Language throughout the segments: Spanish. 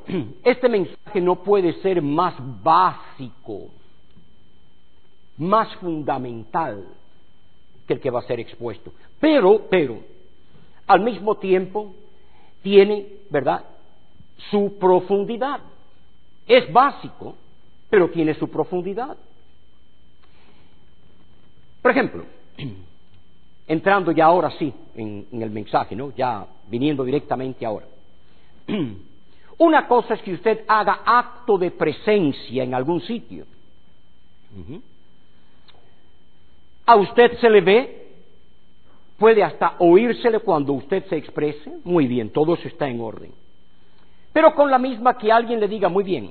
este mensaje no puede ser más básico, más fundamental que el que va a ser expuesto. Pero, al mismo tiempo, tiene, ¿verdad?, su profundidad. Es básico, pero tiene su profundidad. Por ejemplo, entrando ya ahora sí en el mensaje, ¿no?, ya viniendo directamente ahora. Una cosa es que usted haga acto de presencia en algún sitio. A usted se le ve, puede hasta oírsele cuando usted se exprese, muy bien, todo eso está en orden. Pero con la misma que alguien le diga, muy bien,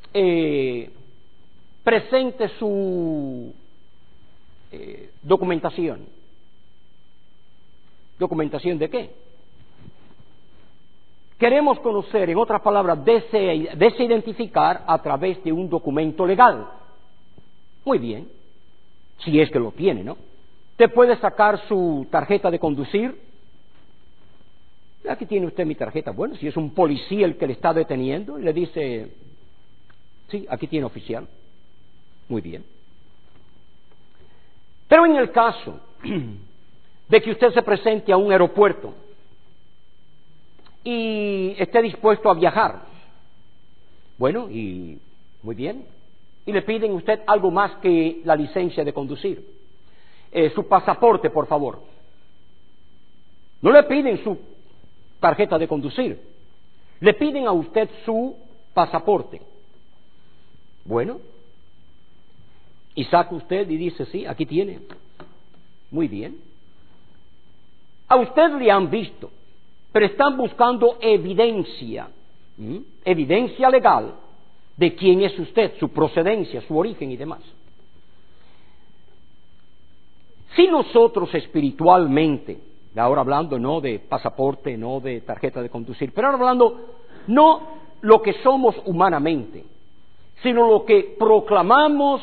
presente su documentación. ¿Documentación de qué? Queremos conocer, en otras palabras, dese identificar a través de un documento legal. Muy bien, si es que lo tiene, ¿no? Usted puede sacar su tarjeta de conducir. Aquí tiene usted mi tarjeta. Bueno, si es un policía el que le está deteniendo y le dice, sí, aquí tiene oficial. Muy bien. Pero en el caso de que usted se presente a un aeropuerto y esté dispuesto a viajar, bueno, y muy bien, y le piden a usted algo más que la licencia de conducir, su pasaporte, por favor. No le piden su tarjeta de conducir, le piden a usted su pasaporte. Bueno, y saca usted y dice, sí, aquí tiene. Muy bien. A usted le han visto, pero están buscando evidencia, evidencia legal de quién es usted, su procedencia, su origen y demás. Si nosotros espiritualmente, ahora hablando no de pasaporte, no de tarjeta de conducir, pero ahora hablando no lo que somos humanamente, sino lo que proclamamos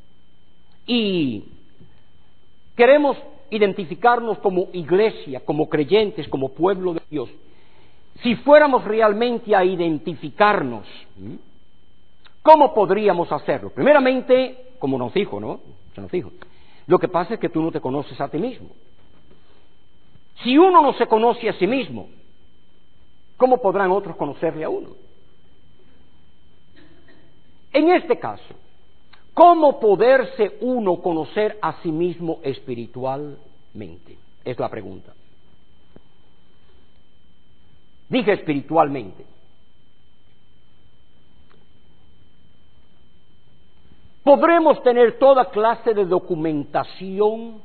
y queremos identificarnos como iglesia, como creyentes, como pueblo de Dios. Si fuéramos realmente a identificarnos, ¿cómo podríamos hacerlo? Primeramente, como nos dijo, ¿no? Se nos dijo. Lo que pasa es que tú no te conoces a ti mismo. Si uno no se conoce a sí mismo, ¿cómo podrán otros conocerle a uno? En este caso, ¿cómo poderse uno conocer a sí mismo espiritualmente? Es la pregunta. Dije espiritualmente. Podremos tener toda clase de documentación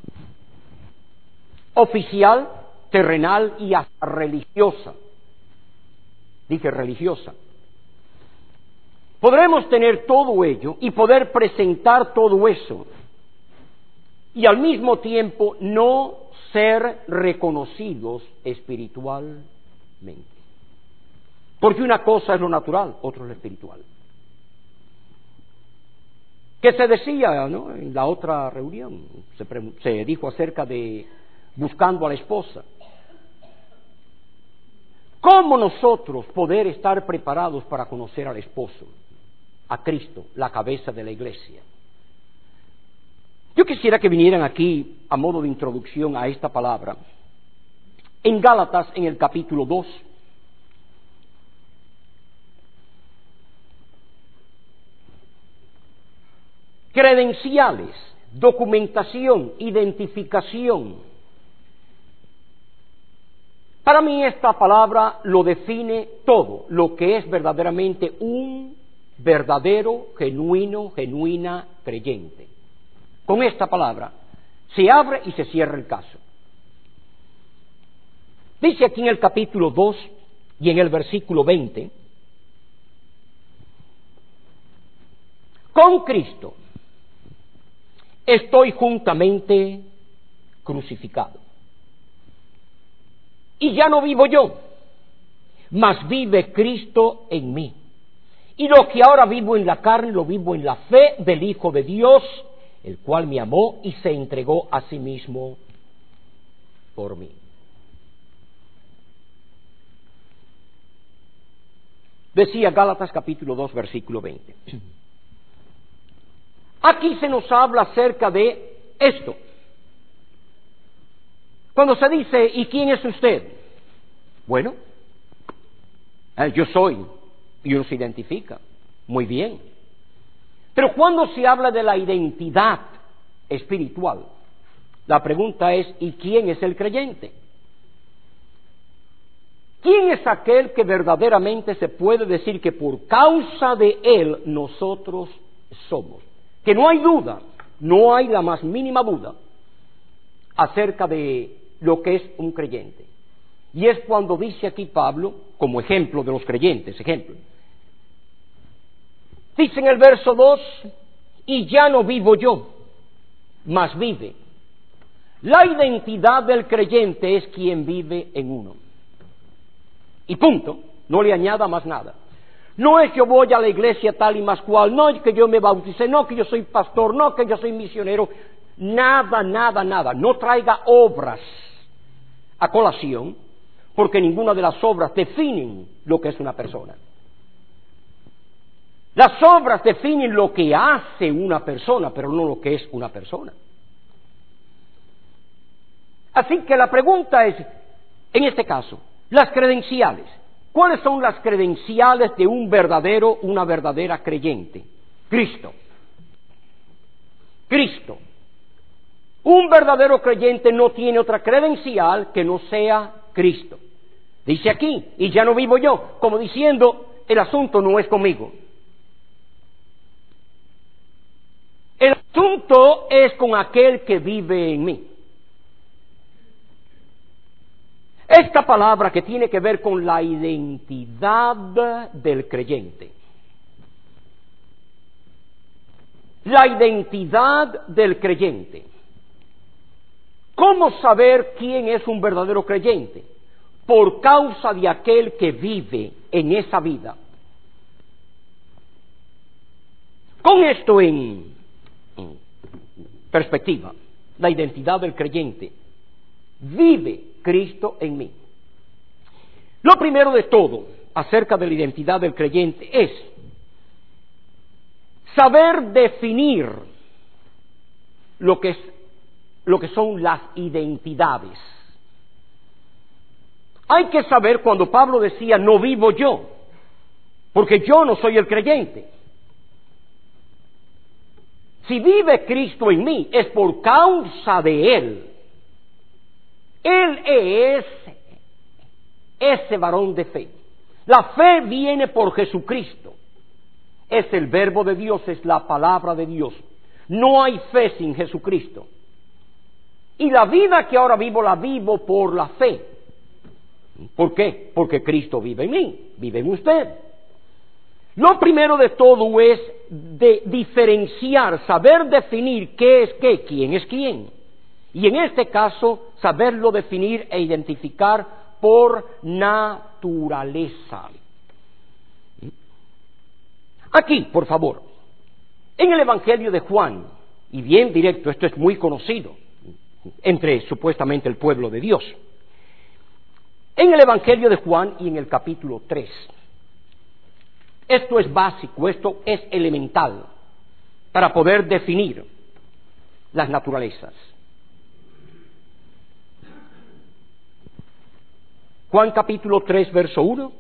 oficial, terrenal y hasta religiosa. Dije religiosa. Podremos tener todo ello y poder presentar todo eso y al mismo tiempo no ser reconocidos espiritualmente. Porque una cosa es lo natural, otra es lo espiritual. Que se decía, ¿no?, en la otra reunión, se dijo acerca de buscando a la esposa. ¿Cómo nosotros poder estar preparados para conocer al esposo, a Cristo, la cabeza de la iglesia? Yo quisiera que vinieran aquí, a modo de introducción a esta palabra, en Gálatas, en el capítulo 2. Credenciales, documentación, identificación. Para mí esta palabra lo define todo, lo que es verdaderamente un verdadero, genuina creyente. Con esta palabra se abre y se cierra el caso. Dice aquí en el capítulo 2 y en el versículo 20, con Cristo estoy juntamente crucificado. Y ya no vivo yo, mas vive Cristo en mí. Y lo que ahora vivo en la carne, lo vivo en la fe del Hijo de Dios, el cual me amó y se entregó a sí mismo por mí. Decía Gálatas capítulo 2, versículo 20. Aquí se nos habla acerca de esto. Cuando se dice, ¿y quién es usted? Bueno, yo soy, y uno se identifica. Muy bien. Pero cuando se habla de la identidad espiritual, la pregunta es, ¿y quién es el creyente? ¿Quién es aquel que verdaderamente se puede decir que por causa de él nosotros somos? Que no hay duda, no hay la más mínima duda acerca de lo que es un creyente. Y es cuando dice aquí Pablo, como ejemplo de los creyentes, ejemplo. Dice en el verso 2, y ya no vivo yo, mas vive. La identidad del creyente es quien vive en uno. Y punto, no le añada más nada. No es yo voy a la iglesia tal y más cual, no es que yo me bauticé, no que yo soy pastor, no que yo soy misionero, nada, nada, nada. No traiga obras a colación, porque ninguna de las obras definen lo que es una persona. Las obras definen lo que hace una persona, pero no lo que es una persona. Así que la pregunta es, en este caso, las credenciales. ¿Cuáles son las credenciales de una verdadera creyente? Cristo. Cristo. Un verdadero creyente no tiene otra credencial que no sea Cristo. Dice aquí, y ya no vivo yo, como diciendo, el asunto no es conmigo. El asunto es con aquel que vive en mí. Esta palabra que tiene que ver con la identidad del creyente. La identidad del creyente. ¿Cómo saber quién es un verdadero creyente? Por causa de aquel que vive en esa vida. Con esto en perspectiva, la identidad del creyente. Vive Cristo en mí. Lo primero de todo acerca de la identidad del creyente es saber definir lo que son las identidades. Hay que saber cuando Pablo decía no vivo yo, porque yo no soy el creyente. Si vive Cristo en mí es por causa de Él. Él es ese varón de fe. La fe viene por Jesucristo. Es el verbo de Dios, es la palabra de Dios. No hay fe sin Jesucristo. Y la vida que ahora vivo, la vivo por la fe. ¿Por qué? Porque Cristo vive en mí, vive en usted. Lo primero de todo es de diferenciar, saber definir qué es qué, quién es quién. Y en este caso, saberlo definir e identificar por naturaleza. Aquí, por favor, en el Evangelio de Juan, y bien directo, esto es muy conocido entre supuestamente el pueblo de Dios. En el Evangelio de Juan y en el capítulo 3, esto es básico, esto es elemental para poder definir las naturalezas. Juan capítulo 3, verso 1.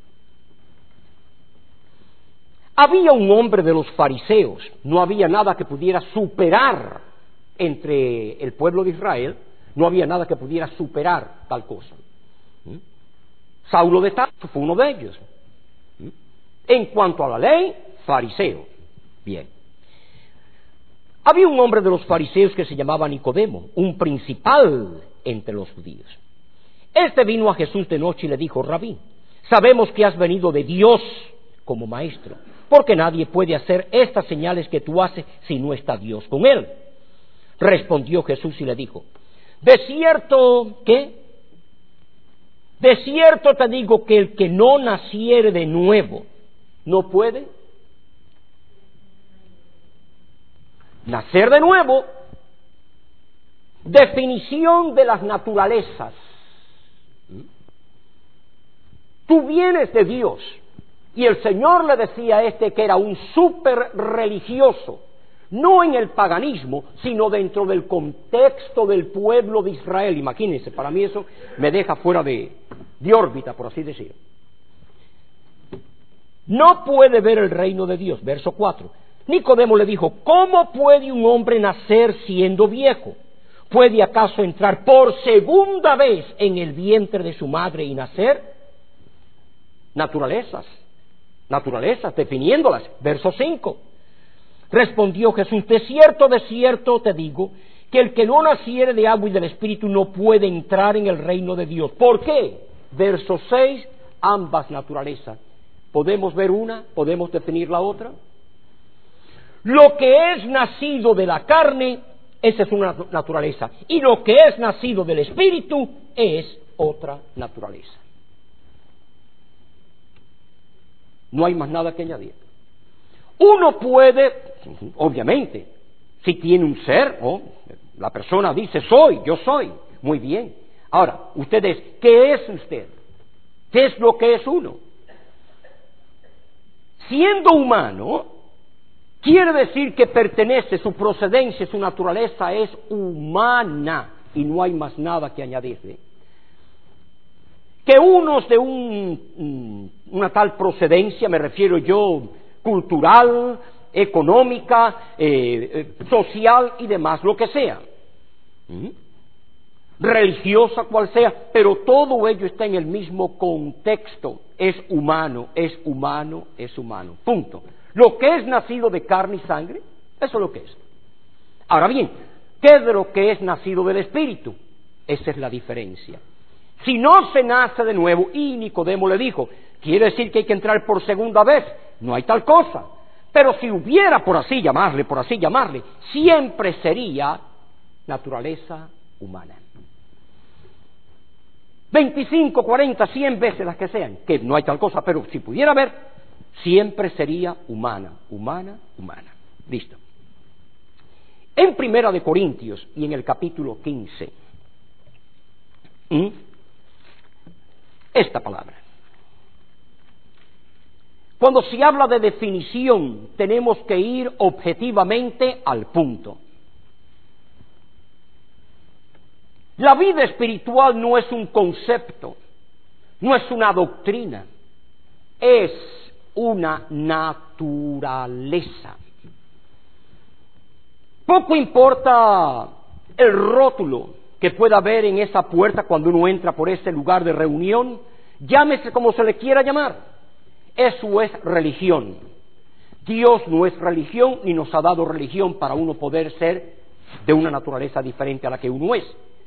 Había un hombre de los fariseos, no había nada que pudiera superar entre el pueblo de Israel, no había nada que pudiera superar tal cosa. Saulo de Tarso fue uno de ellos. En cuanto a la ley, fariseo. Bien. Había un hombre de los fariseos que se llamaba Nicodemo, un principal entre los judíos. Este vino a Jesús de noche y le dijo: Rabí, sabemos que has venido de Dios como maestro, porque nadie puede hacer estas señales que tú haces si no está Dios con él. Respondió Jesús y le dijo: de cierto, ¿qué? De cierto te digo que el que no naciere de nuevo no puede nacer de nuevo. Definición de las naturalezas. Tú vienes de Dios Y el Señor le decía a este que era un súper religioso, no en el paganismo, sino dentro del contexto del pueblo de Israel. Imagínense, para mí eso me deja fuera de órbita, por así decirlo. No puede ver el reino de Dios. Verso 4. Nicodemo le dijo, ¿cómo puede un hombre nacer siendo viejo? ¿Puede acaso entrar por segunda vez en el vientre de su madre y nacer? Naturalezas, definiéndolas. Verso 5. Respondió Jesús, de cierto te digo, que el que no naciere de agua y del Espíritu no puede entrar en el reino de Dios. ¿Por qué? Verso 6, ambas naturalezas. ¿Podemos ver una? ¿Podemos definir la otra? Lo que es nacido de la carne, esa es una naturaleza. Y lo que es nacido del Espíritu es otra naturaleza. No hay más nada que añadir. Uno puede, obviamente, si tiene un ser, la persona dice yo soy, muy bien. Ahora, ustedes, ¿qué es usted? ¿Qué es lo que es uno? Siendo humano, quiere decir que pertenece, su procedencia, su naturaleza es humana y no hay más nada que añadirle. Que unos de una tal procedencia, me refiero yo, cultural, económica, social y demás, lo que sea, religiosa cual sea, pero todo ello está en el mismo contexto, es humano, punto. Lo que es nacido de carne y sangre, eso es lo que es. Ahora bien, ¿qué es de lo que es nacido del Espíritu? Esa es la diferencia. Si no se nace de nuevo, y Nicodemo le dijo, quiere decir que hay que entrar por segunda vez, no hay tal cosa. Pero si hubiera, por así llamarle, siempre sería naturaleza humana. 25, 40, 100 veces las que sean, que no hay tal cosa, pero si pudiera haber, siempre sería humana. Listo. En Primera de Corintios y en el capítulo 15, esta palabra. Cuando se habla de definición, tenemos que ir objetivamente al punto. La vida espiritual no es un concepto, no es una doctrina, es una naturaleza. Poco importa el rótulo que pueda haber en esa puerta cuando uno entra por ese lugar de reunión, llámese como se le quiera llamar. Eso es religión. Dios no es religión ni nos ha dado religión para uno poder ser de una naturaleza diferente a la que uno es.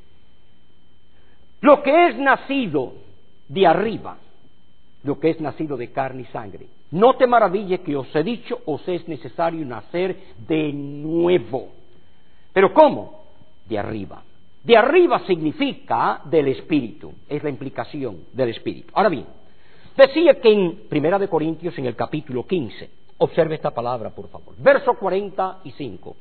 Lo que es nacido de arriba, lo que es nacido de carne y sangre. No te maravilles que os he dicho, os es necesario nacer de nuevo. ¿Pero cómo? De arriba. De arriba significa del Espíritu, es la implicación del Espíritu. Ahora bien, decía que en Primera de Corintios, en el capítulo 15, observe esta palabra, por favor, verso 45.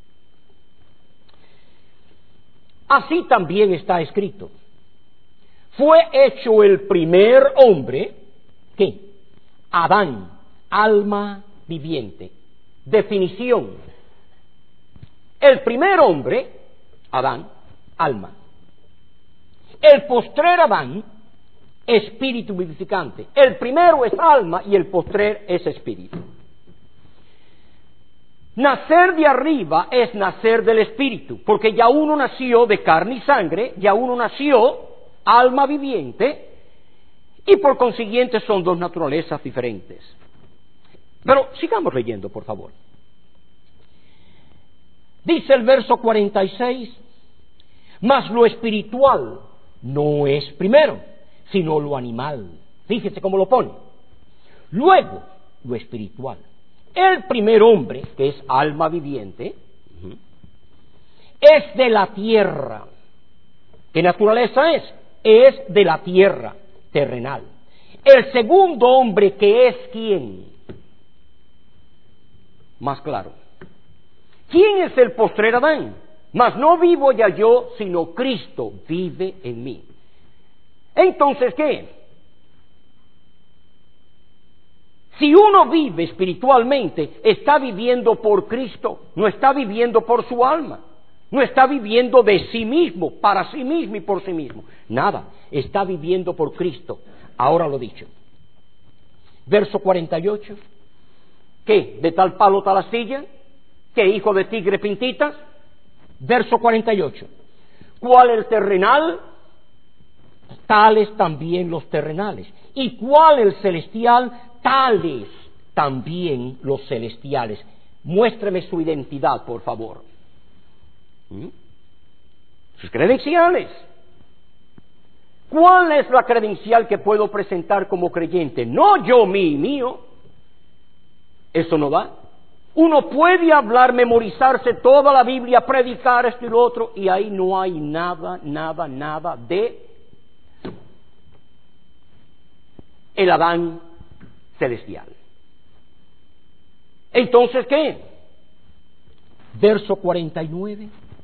Así también está escrito. Fue hecho el primer hombre, ¿qué? Adán, alma viviente. Definición. El primer hombre, Adán, alma. El postrer Adán, espíritu vivificante. El primero es alma y el postrer es espíritu. Nacer de arriba es nacer del espíritu, porque ya uno nació de carne y sangre, ya uno nació alma viviente, y por consiguiente son dos naturalezas diferentes. Pero sigamos leyendo, por favor. Dice el verso 46, mas lo espiritual no es primero, sino lo animal. Fíjese cómo lo pone. Luego, lo espiritual. El primer hombre, que es alma viviente, es de la tierra. ¿Qué naturaleza es? Es de la tierra, terrenal. El segundo hombre, que es ¿quién? Más claro. ¿Quién es el postrer Adán? Mas no vivo ya yo, sino Cristo vive en mí. Entonces, ¿qué? Si uno vive espiritualmente, está viviendo por Cristo, no está viviendo por su alma, no está viviendo de sí mismo, para sí mismo y por sí mismo. Nada, está viviendo por Cristo. Ahora lo dicho. Verso 48. ¿Qué? ¿De tal palo tal astilla? ¿Qué hijo de tigre pintitas? Verso 48. ¿Cuál el terrenal? Tales también los terrenales. ¿Y cuál el celestial? Tales también los celestiales. Muéstreme su identidad, por favor. Sus credenciales. ¿Cuál es la credencial que puedo presentar como creyente? No yo, mío. Eso no va. Uno puede hablar, memorizarse toda la Biblia, predicar esto y lo otro, y ahí no hay nada de el Adán celestial. Entonces, ¿qué? Verso 49.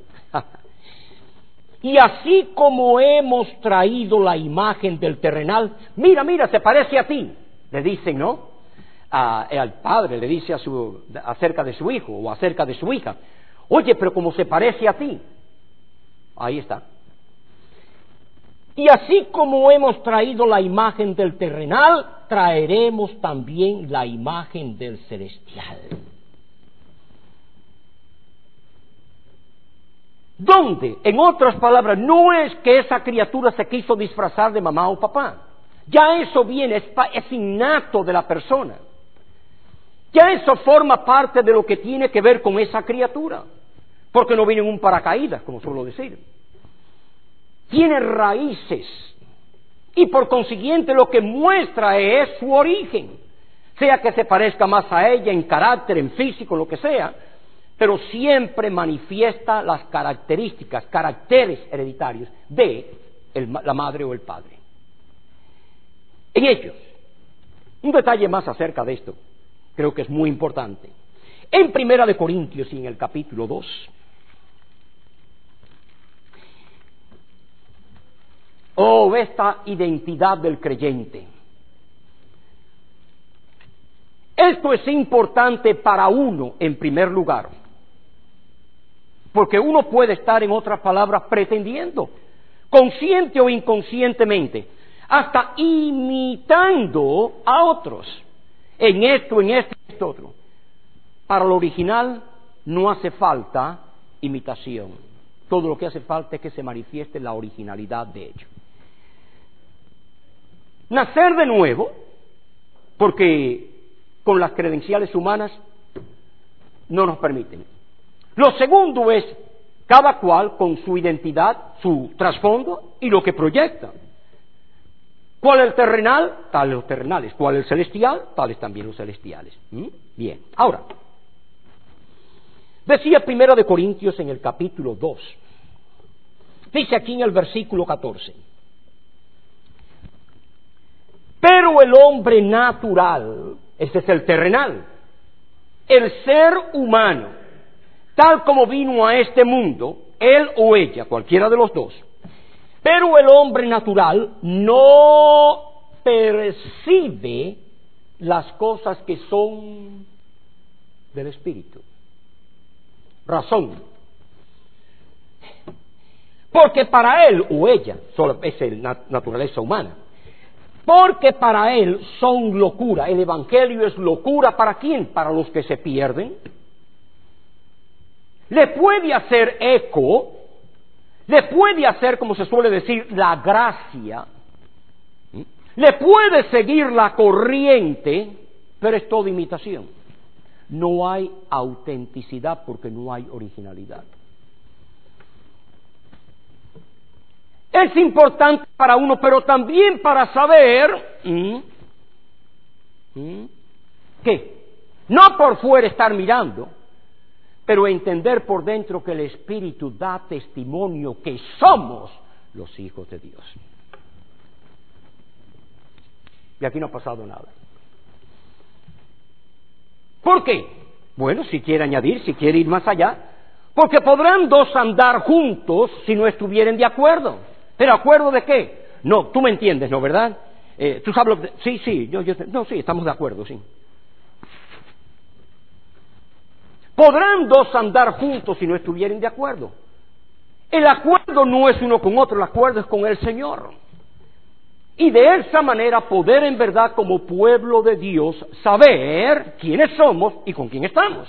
Y así como hemos traído la imagen del terrenal, mira, se parece a ti, le dicen, ¿no? Al padre le dice acerca de su hijo o acerca de su hija, oye, pero como se parece a ti, ahí está. Y así como hemos traído la imagen del terrenal, traeremos también la imagen del celestial. ¿Dónde? En otras palabras, no es que esa criatura se quiso disfrazar de mamá o papá. Ya eso viene, es innato de la persona. Ya eso forma parte de lo que tiene que ver con esa criatura. Porque no viene en un paracaídas, como suelo decir. Tiene raíces. Y por consiguiente lo que muestra es su origen. Sea que se parezca más a ella en carácter, en físico, lo que sea, pero siempre manifiesta las características, caracteres hereditarios de la madre o el padre. En ellos, un detalle más acerca de esto, creo que es muy importante. En Primera de Corintios y en el capítulo 2, esta identidad del creyente. Esto es importante para uno en primer lugar, porque uno puede estar, en otras palabras, pretendiendo, consciente o inconscientemente, hasta imitando a otros, en esto, otro. Para lo original no hace falta imitación. Todo lo que hace falta es que se manifieste la originalidad de ello. Nacer de nuevo, porque con las credenciales humanas no nos permiten. Lo segundo es cada cual con su identidad, su trasfondo y lo que proyecta. ¿Cuál es el terrenal? Tales los terrenales. ¿Cuál es el celestial? Tales también los celestiales. Bien, ahora, decía Primera de Corintios en el capítulo 2, dice aquí en el versículo 14, pero el hombre natural, ese es el terrenal, el ser humano, tal como vino a este mundo, él o ella, cualquiera de los dos, pero el hombre natural no percibe las cosas que son del Espíritu. Razón. Porque para él o ella, solo es la naturaleza humana, porque para él son locura. El Evangelio es locura ¿para quién? Para los que se pierden. Le puede hacer eco, le puede hacer, como se suele decir, la gracia, le puede seguir la corriente, pero es toda imitación. No hay autenticidad porque no hay originalidad. Es importante para uno, pero también para saber que no por fuera estar mirando, pero entender por dentro que el Espíritu da testimonio que somos los hijos de Dios. Y aquí no ha pasado nada. ¿Por qué? Bueno, si quiere añadir, si quiere ir más allá, porque podrán dos andar juntos si no estuvieren de acuerdo. ¿Pero acuerdo de qué? No, tú me entiendes, ¿no, verdad? Tú sabes lo que... Sí, no, sí, estamos de acuerdo, sí. ¿Podrán dos andar juntos si no estuvieren de acuerdo? El acuerdo no es uno con otro, el acuerdo es con el Señor. Y de esa manera poder en verdad como pueblo de Dios saber quiénes somos y con quién estamos.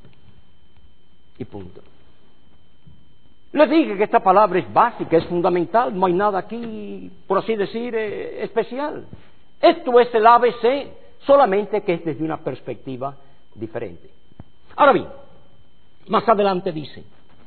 Y punto. Les dije que esta palabra es básica, es fundamental, no hay nada aquí, por así decir, especial. Esto es el ABC, solamente que es desde una perspectiva diferente. Ahora bien, más adelante dice,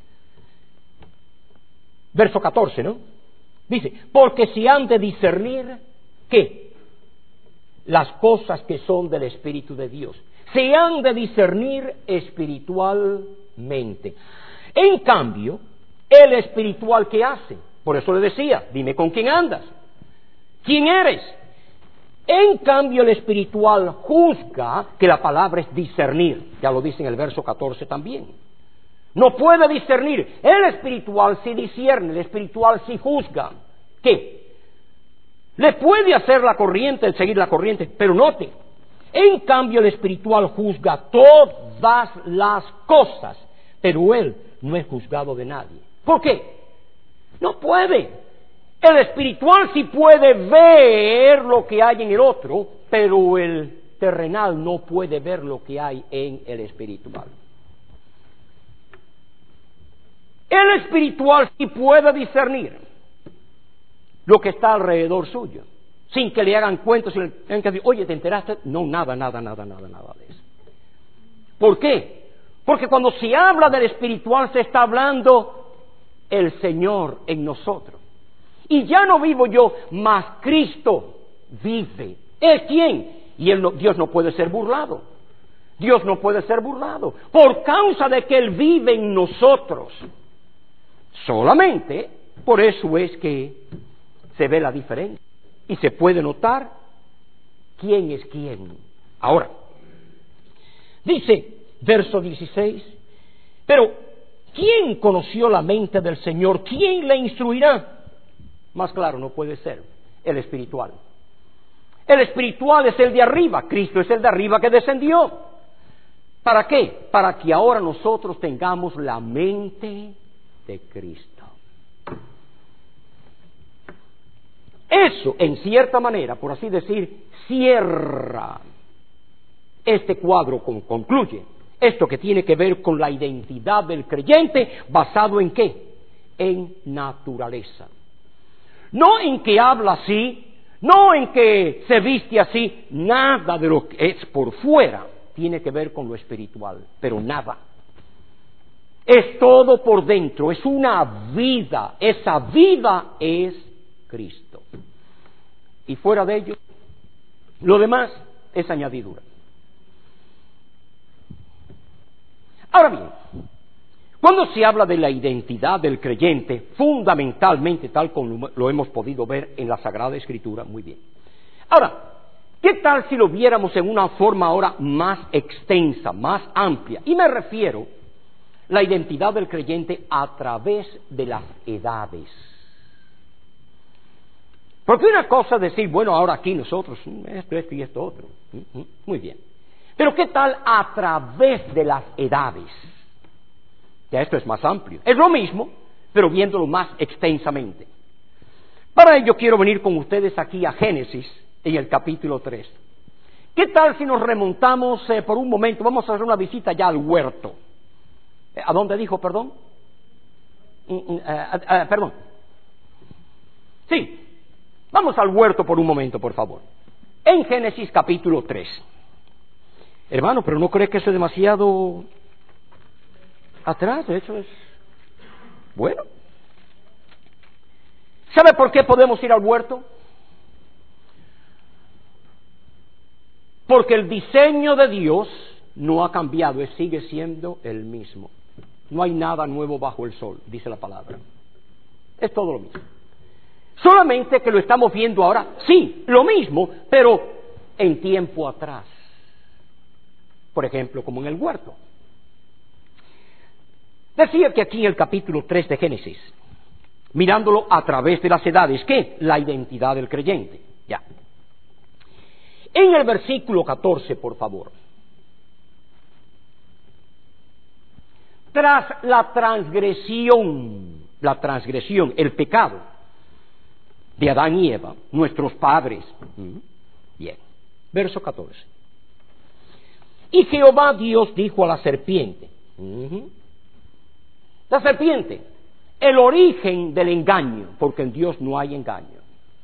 verso 14, ¿no? Dice, porque si han de discernir, ¿qué? Las cosas que son del Espíritu de Dios. Se han de discernir espiritualmente. En cambio, el espiritual, ¿qué hace? Por eso le decía, dime con quién andas, quién eres. En cambio, el espiritual juzga, que la palabra es discernir, ya lo dice en el verso 14 también. No puede discernir. El espiritual sí discierne, el espiritual sí juzga. ¿Qué? Le puede hacer la corriente, seguir la corriente, pero note, en cambio el espiritual juzga todas las cosas, pero él no es juzgado de nadie. ¿Por qué? No puede. El espiritual sí puede ver lo que hay en el otro, pero el terrenal no puede ver lo que hay en el espiritual. El espiritual sí puede discernir lo que está alrededor suyo, sin que le hagan cuentos, sin que decir, oye, ¿te enteraste? No, nada de eso. ¿Por qué? Porque cuando se habla del espiritual se está hablando el Señor en nosotros. Y ya no vivo yo, mas Cristo vive. ¿Es quién? Y Dios no puede ser burlado. Dios no puede ser burlado. Por causa de que Él vive en nosotros. Solamente por eso es que se ve la diferencia. Y se puede notar quién es quién. Ahora, dice, verso 16, pero ¿quién conoció la mente del Señor? ¿Quién le instruirá? Más claro, no puede ser el espiritual. El espiritual es el de arriba, Cristo es el de arriba que descendió. ¿Para qué? Para que ahora nosotros tengamos la mente de Cristo. Eso, en cierta manera, por así decir, cierra este cuadro, concluye esto que tiene que ver con la identidad del creyente, basado en ¿qué? En naturaleza. No en que habla así, no en que se viste así, nada de lo que es por fuera tiene que ver con lo espiritual, pero nada. Es todo por dentro, es una vida, esa vida es Cristo. Y fuera de ello, lo demás es añadidura. Ahora bien, cuando se habla de la identidad del creyente, fundamentalmente, tal como lo hemos podido ver en la Sagrada Escritura, muy bien. Ahora, ¿qué tal si lo viéramos en una forma ahora más extensa, más amplia? Y me refiero a la identidad del creyente a través de las edades. Porque una cosa es decir, bueno, ahora aquí nosotros, esto y esto otro. Muy bien. Pero ¿qué tal a través de las edades? Ya esto es más amplio. Es lo mismo, pero viéndolo más extensamente. Para ello quiero venir con ustedes aquí a Génesis, en el capítulo 3. ¿Qué tal si nos remontamos por un momento? Vamos a hacer una visita ya al huerto. ¿A dónde dijo, perdón? Perdón. Sí, vamos al huerto por un momento, por favor. En Génesis capítulo 3. Hermano, pero ¿no cree que eso es demasiado atrás? De hecho es... Bueno. ¿Sabe por qué podemos ir al huerto? Porque el diseño de Dios no ha cambiado, sigue siendo el mismo. No hay nada nuevo bajo el sol, dice la palabra. Es todo lo mismo. Solamente que lo estamos viendo ahora, sí, lo mismo, pero en tiempo atrás. Por ejemplo, como en el huerto. Decía que aquí en el capítulo 3 de Génesis, mirándolo a través de las edades, ¿qué? La identidad del creyente. Ya. En el versículo 14, por favor. tras la transgresión, el pecado de Adán y Eva, nuestros padres. Bien, verso 14. Y Jehová Dios dijo a la serpiente, la serpiente, el origen del engaño, porque en Dios no hay engaño.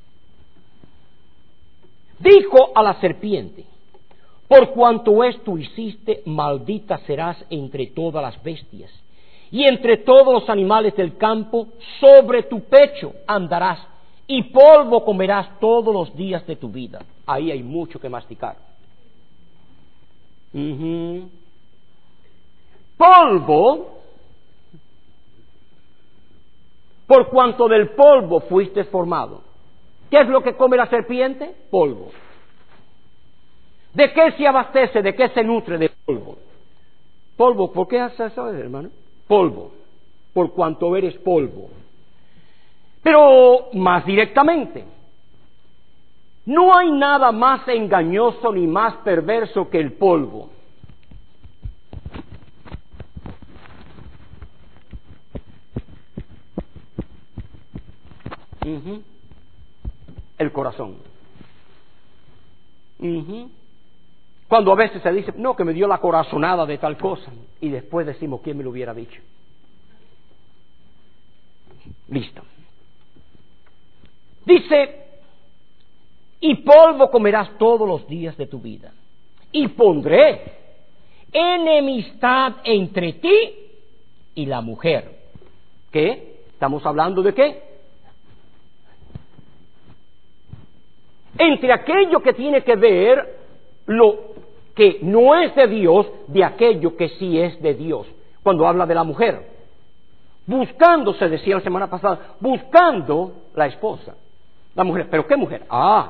Dijo a la serpiente, por cuanto esto hiciste, maldita serás entre todas las bestias, y entre todos los animales del campo, sobre tu pecho andarás, y polvo comerás todos los días de tu vida. Ahí hay mucho que masticar. Polvo, por cuanto del polvo fuiste formado. ¿Qué es lo que come la serpiente? Polvo. ¿De qué se abastece? ¿De qué se nutre? De polvo. Polvo, ¿por qué haces eso, hermano? Polvo, por cuanto eres polvo. Pero más directamente, no hay nada más engañoso ni más perverso que el polvo. El corazón. Cuando a veces se dice, no, que me dio la corazonada de tal cosa, y después decimos, ¿quién me lo hubiera dicho? Listo. Dice, y polvo comerás todos los días de tu vida, y pondré enemistad entre ti y la mujer. ¿Qué? ¿Estamos hablando de qué? Entre aquello que tiene que ver lo que no es de Dios, de aquello que sí es de Dios. Cuando habla de la mujer, buscando, se decía la semana pasada, buscando la esposa, la mujer. ¿Pero qué mujer?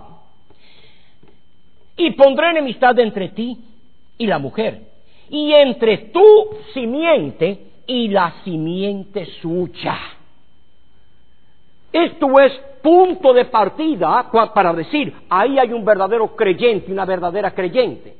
Y pondré enemistad entre ti y la mujer, y entre tu simiente y la simiente suya. Esto es punto de partida para decir, ahí hay un verdadero creyente, una verdadera creyente.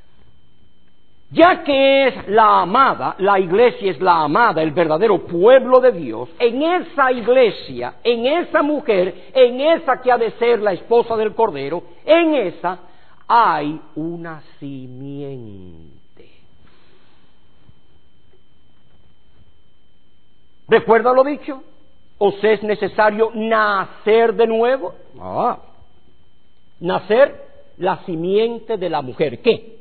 Ya que es la amada, la iglesia es la amada, el verdadero pueblo de Dios, en esa iglesia, en esa mujer, en esa que ha de ser la esposa del Cordero, en esa hay una simiente. ¿Recuerda lo dicho? ¿Os es necesario nacer de nuevo? Nacer la simiente de la mujer. ¿Qué?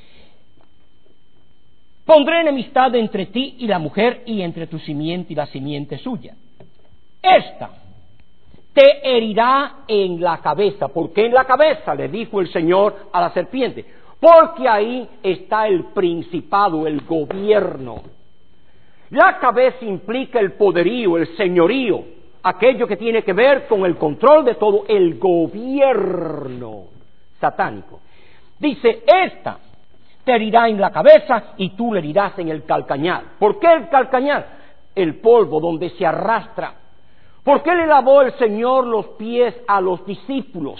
Pondré enemistad entre ti y la mujer, y entre tu simiente y la simiente suya. Esta te herirá en la cabeza. ¿Por qué en la cabeza? Le dijo el Señor a la serpiente. Porque ahí está el principado, el gobierno. La cabeza implica el poderío, el señorío, aquello que tiene que ver con el control de todo, el gobierno satánico. Dice, esta te herirá en la cabeza y tú le herirás en el calcañar. ¿Por qué el calcañar? El polvo donde se arrastra. ¿Por qué le lavó el Señor los pies a los discípulos?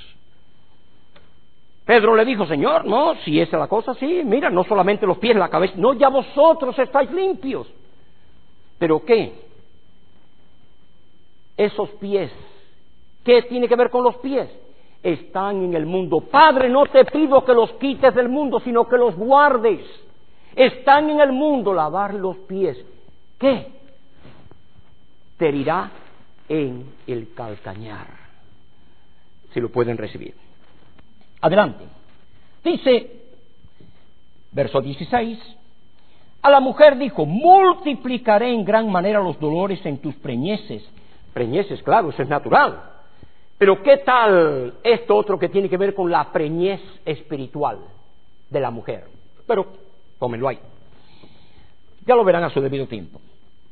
Pedro le dijo, Señor, no, si esa es la cosa, sí, mira, no solamente los pies, la cabeza, no, ya vosotros estáis limpios. ¿Pero qué? Esos pies, ¿qué tiene que ver con los pies? Están en el mundo. Padre, no te pido que los quites del mundo, sino que los guardes. Están en el mundo, lavar los pies. ¿Qué? Te herirá en el calcañar. Si lo pueden recibir. Adelante. Dice, verso 16, a la mujer dijo, multiplicaré en gran manera los dolores en tus preñeces. Preñeces, claro, eso es natural. Pero ¿qué tal esto otro que tiene que ver con la preñez espiritual de la mujer? Pero tómenlo ahí. Ya lo verán a su debido tiempo.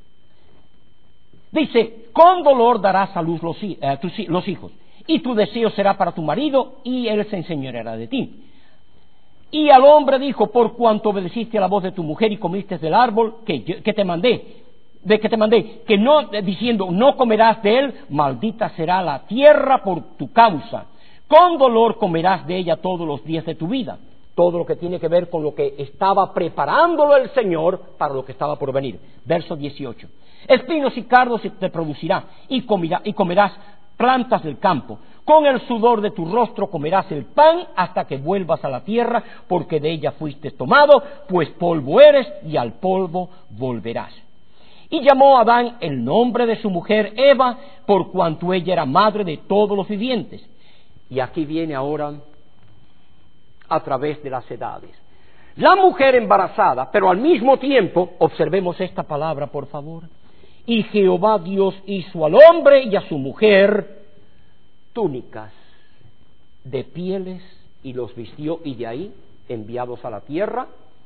Dice, con dolor darás a luz los hijos, y tu deseo será para tu marido, y él se enseñoreará de ti. Y al hombre dijo, por cuanto obedeciste a la voz de tu mujer y comiste del árbol que te mandé, que no, diciendo, no comerás de él, maldita será la tierra por tu causa. Con dolor comerás de ella todos los días de tu vida. todo lo que tiene que ver con lo que estaba preparándolo el Señor para lo que estaba por venir. Verso 18. Espinos y cardos te producirá, y comerás plantas del campo. Con el sudor de tu rostro comerás el pan hasta que vuelvas a la tierra, porque de ella fuiste tomado, pues polvo eres y al polvo volverás. Y llamó a Adán el nombre de su mujer Eva, por cuanto ella era madre de todos los vivientes. Y aquí viene ahora a través de las edades. La mujer embarazada, pero al mismo tiempo, observemos esta palabra por favor. Y Jehová Dios hizo al hombre y a su mujer túnicas de pieles y los vistió, y de ahí enviados a la tierra.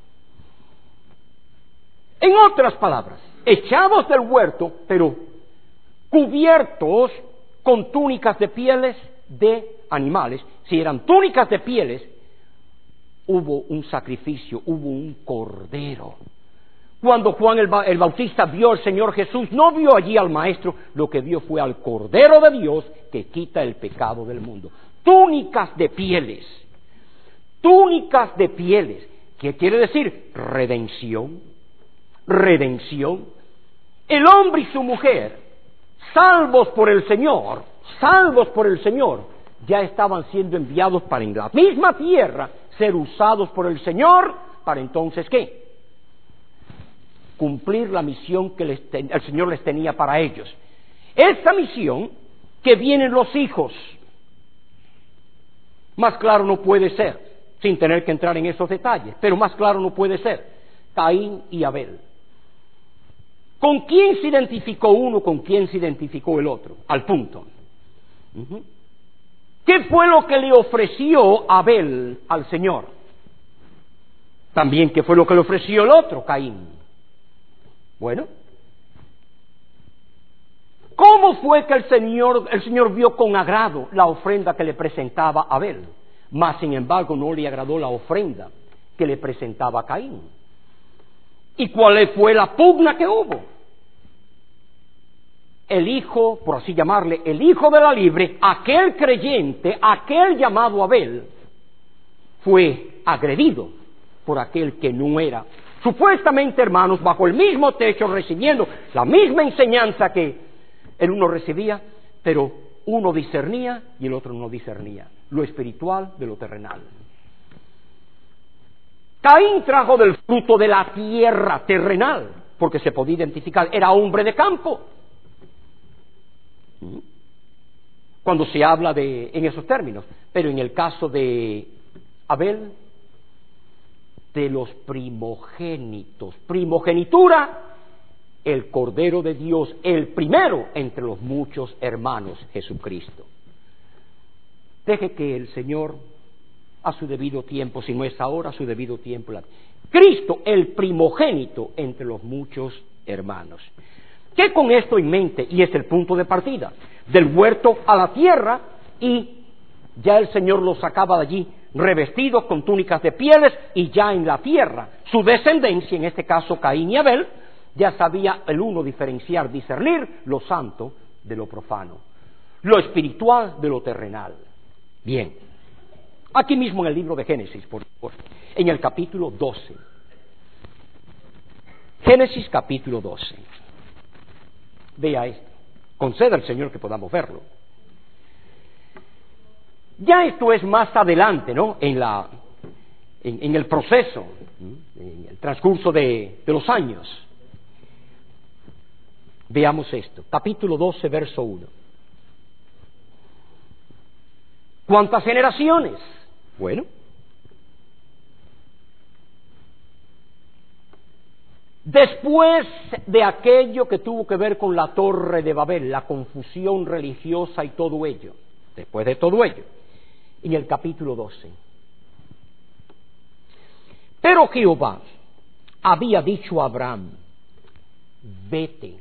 En otras palabras, echados del huerto, pero cubiertos con túnicas de pieles de animales. Si eran túnicas de pieles, hubo un sacrificio, hubo un cordero. Cuando Juan el Bautista vio al Señor Jesús, no vio allí al Maestro, lo que vio fue al Cordero de Dios que quita el pecado del mundo. Túnicas de pieles. Túnicas de pieles. ¿Qué quiere decir? Redención. Redención. El hombre y su mujer, salvos por el Señor, ya estaban siendo enviados para en la misma tierra ser usados por el Señor para entonces ¿qué? Cumplir la misión que el Señor les tenía para ellos. Esta misión que vienen los hijos, más claro no puede ser, sin tener que entrar en esos detalles, pero más claro no puede ser, Caín y Abel. ¿Con quién se identificó uno, con quién se identificó el otro? Al punto. ¿Qué fue lo que le ofreció Abel al Señor? También, ¿qué fue lo que le ofreció el otro, Caín? Bueno, ¿cómo fue que el Señor vio con agrado la ofrenda que le presentaba Abel? Mas, sin embargo, no le agradó la ofrenda que le presentaba Caín. ¿Y cuál fue la pugna que hubo? El hijo, por así llamarle, el hijo de la libre, aquel creyente, aquel llamado Abel, fue agredido por aquel que no era, supuestamente hermanos, bajo el mismo techo, recibiendo la misma enseñanza que el uno recibía, pero uno discernía y el otro no discernía, lo espiritual de lo terrenal. Caín trajo del fruto de la tierra terrenal, porque se podía identificar, era hombre de campo. Cuando se habla en esos términos, pero en el caso de Abel, de los primogénitos, primogenitura, el Cordero de Dios, el primero entre los muchos hermanos, Jesucristo. Deje que el Señor, a su debido tiempo, si no es ahora, a su debido tiempo, Cristo, el primogénito entre los muchos hermanos. ¿Qué con esto en mente? Y es el punto de partida, del huerto a la tierra, y ya el Señor los sacaba de allí, revestidos con túnicas de pieles, y ya en la tierra, su descendencia, en este caso Caín y Abel, ya sabía el uno diferenciar, discernir lo santo de lo profano, lo espiritual de lo terrenal. Bien, aquí mismo en el libro de Génesis, por favor, en el capítulo 12. Génesis capítulo 12. Vea esto. Conceda al Señor que podamos verlo. Ya esto es más adelante, ¿no? En el proceso, en el transcurso de los años. Veamos esto. Capítulo 12, verso 1. ¿Cuántas generaciones? Bueno, después de aquello que tuvo que ver con la Torre de Babel, la confusión religiosa y todo ello, después de todo ello, en el capítulo 12. Pero Jehová había dicho a Abraham, vete.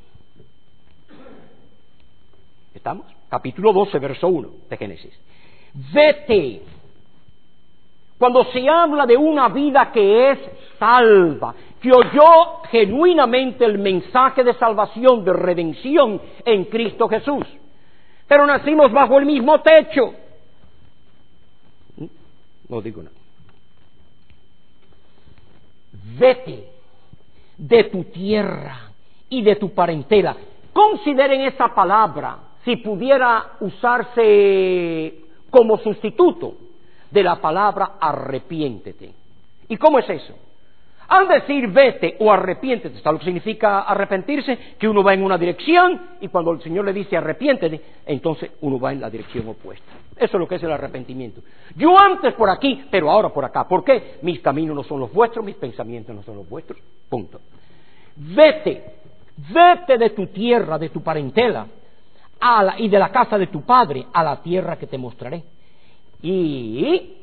¿Estamos? Capítulo 12, verso 1 de Génesis. Vete. Cuando se habla de una vida que es salva, que oyó genuinamente el mensaje de salvación, de redención en Cristo Jesús, pero nacimos bajo el mismo techo. No digo nada. vete de tu tierra y de tu parentela. Consideren esa palabra, si pudiera usarse como sustituto de la palabra arrepiéntete. ¿Y cómo es eso? Al decir vete o arrepiéntete, ¿sabes lo que significa arrepentirse? Que uno va en una dirección y cuando el Señor le dice arrepiéntete, entonces uno va en la dirección opuesta. Eso es lo que es el arrepentimiento. Yo antes por aquí, pero ahora por acá. ¿Por qué? Mis caminos no son los vuestros, mis pensamientos no son los vuestros. Punto. Vete de tu tierra, de tu parentela, y de la casa de tu padre, a la tierra que te mostraré. Y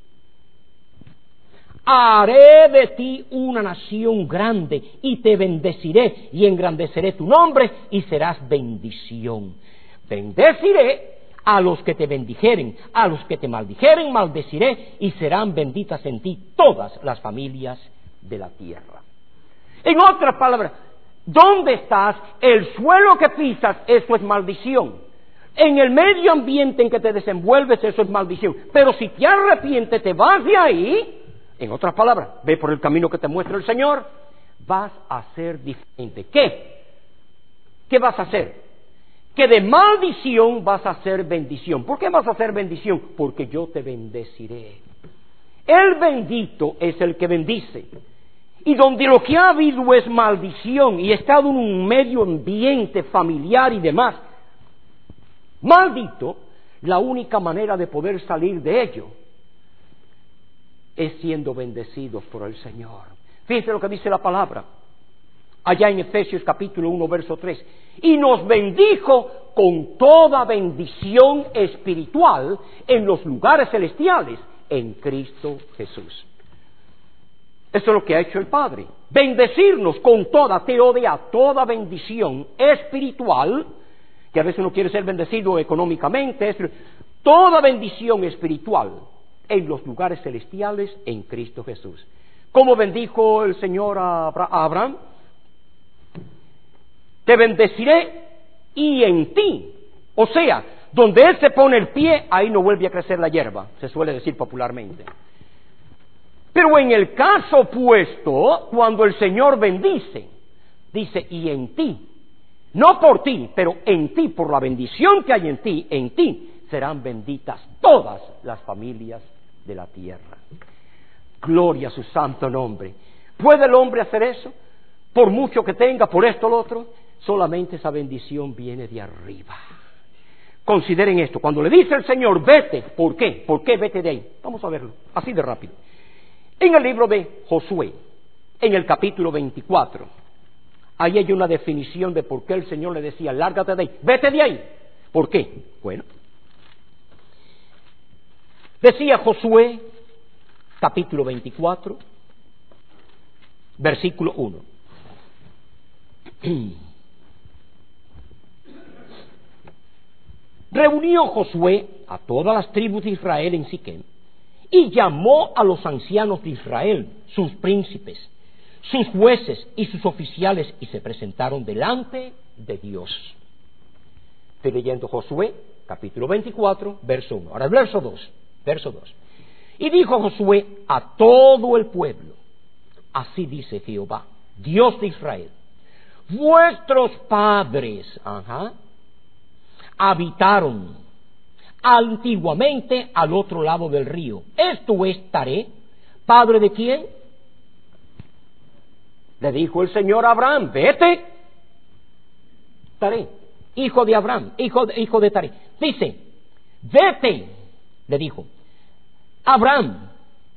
haré de ti una nación grande, y te bendeciré, y engrandeceré tu nombre, y serás bendición. Bendeciré a los que te bendijeren, a los que te maldijeren, maldeciré, y serán benditas en ti todas las familias de la tierra. En otras palabras, ¿dónde estás? El suelo que pisas, eso es maldición. En el medio ambiente en que te desenvuelves, eso es maldición. Pero si te arrepientes, te vas de ahí. En otras palabras, ve por el camino que te muestra el Señor, vas a ser diferente. ¿Qué? ¿Qué vas a hacer? Que de maldición vas a ser bendición. ¿Por qué vas a ser bendición? Porque yo te bendeciré. El bendito es el que bendice. Y donde lo que ha habido es maldición y he estado en un medio ambiente familiar y demás, maldito, la única manera de poder salir de ello es siendo bendecidos por el Señor. Fíjense lo que dice la palabra, allá en Efesios capítulo 1, verso 3. Y nos bendijo con toda bendición espiritual en los lugares celestiales en Cristo Jesús. Eso es lo que ha hecho el Padre, bendecirnos con toda toda bendición espiritual, que a veces uno quiere ser bendecido económicamente, toda bendición espiritual en los lugares celestiales en Cristo Jesús. ¿Cómo bendijo el Señor a Abraham? Te bendeciré y en ti, o sea, donde Él se pone el pie, ahí no vuelve a crecer la hierba, se suele decir popularmente. Pero en el caso opuesto, cuando el Señor bendice, dice, y en ti, no por ti, pero en ti, por la bendición que hay en ti serán benditas todas las familias de la tierra. Gloria a su santo nombre. ¿Puede el hombre hacer eso? Por mucho que tenga, por esto o lo otro, solamente esa bendición viene de arriba. Consideren esto, cuando le dice el Señor, vete, ¿por qué? ¿Por qué vete de ahí? Vamos a verlo, así de rápido. En el libro de Josué, en el capítulo 24, ahí hay una definición de por qué el Señor le decía, lárgate de ahí, vete de ahí. ¿Por qué? Bueno, decía Josué, capítulo 24, versículo 1. Reunió Josué a todas las tribus de Israel en Siquem, y llamó a los ancianos de Israel, sus príncipes, sus jueces y sus oficiales, y se presentaron delante de Dios. Estoy leyendo Josué, capítulo 24, verso 1. Ahora el verso 2. Y dijo Josué a todo el pueblo, así dice Jehová, Dios de Israel, vuestros padres, habitaron antiguamente al otro lado del río. Esto es Taré, ¿padre de quién? Le dijo el Señor a Abraham, vete. Taré, hijo de Abraham, hijo de Taré. Dice, vete, le dijo. Abraham,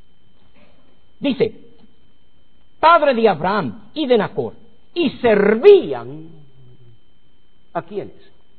dice, padre de Abraham y de Nacor, y servían, ¿a quiénes?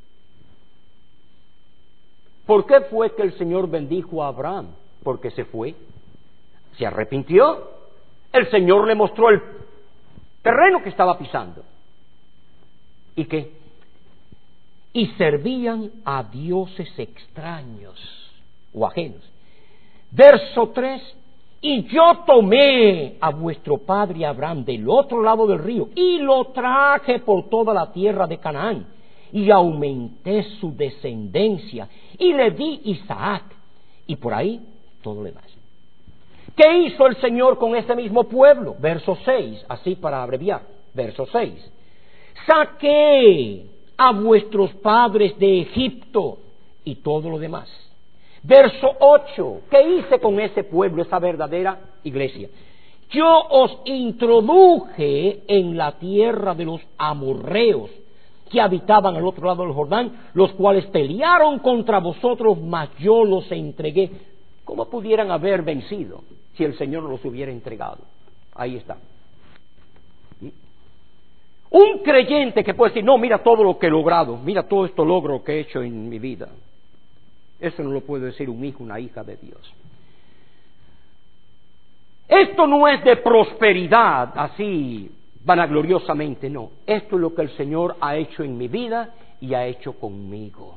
¿Por qué fue que el Señor bendijo a Abraham? Porque se fue, se arrepintió, el Señor le mostró el terreno que estaba pisando. ¿Y qué? Y servían a dioses extraños o ajenos. Verso 3, y yo tomé a vuestro padre Abraham del otro lado del río y lo traje por toda la tierra de Canaán y aumenté su descendencia y le di Isaac, y por ahí todo lo demás. ¿Qué hizo el Señor con ese mismo pueblo? Verso 6, así para abreviar, verso 6. Saqué a vuestros padres de Egipto y todo lo demás. Verso 8, ¿qué hice con ese pueblo, esa verdadera iglesia? Yo os introduje en la tierra de los amorreos que habitaban al otro lado del Jordán, los cuales pelearon contra vosotros, mas yo los entregué. ¿Cómo pudieran haber vencido si el Señor no los hubiera entregado? Ahí está. Un creyente que puede decir, no, mira todo lo que he logrado, mira todo esto logro que he hecho en mi vida. Eso no lo puede decir un hijo, una hija de Dios. Esto no es de prosperidad, así vanagloriosamente, no. Esto es lo que el Señor ha hecho en mi vida y ha hecho conmigo.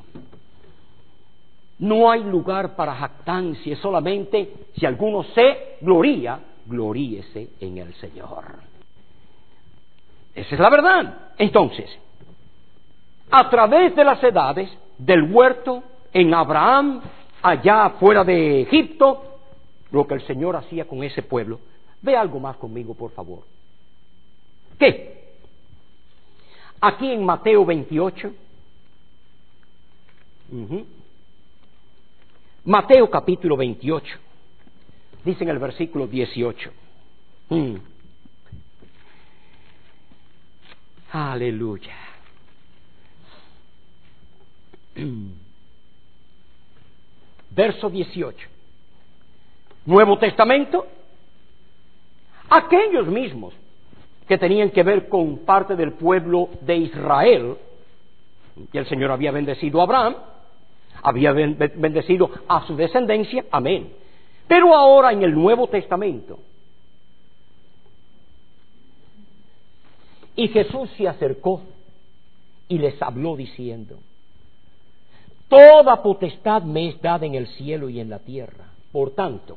No hay lugar para jactancia, solamente si alguno se gloría, gloríese en el Señor. Esa es la verdad. Entonces, a través de las edades, del huerto, en Abraham, allá fuera de Egipto, lo que el Señor hacía con ese pueblo. Ve algo más conmigo, por favor. ¿Qué? Aquí en Mateo 28, Mateo capítulo 28, dice en el versículo 18. Aleluya. Verso 18. Nuevo Testamento. Aquellos mismos que tenían que ver con parte del pueblo de Israel, que el Señor había bendecido a Abraham, había bendecido a su descendencia, amén. Pero ahora en el Nuevo Testamento, y Jesús se acercó y les habló diciendo: toda potestad me es dada en el cielo y en la tierra. Por tanto,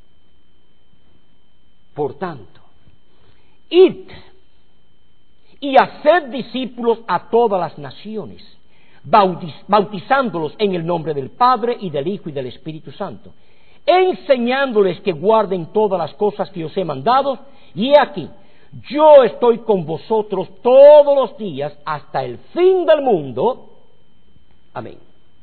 id y haced discípulos a todas las naciones, bautizándolos en el nombre del Padre y del Hijo y del Espíritu Santo, enseñándoles que guarden todas las cosas que os he mandado, y he aquí, yo estoy con vosotros todos los días hasta el fin del mundo. Amén.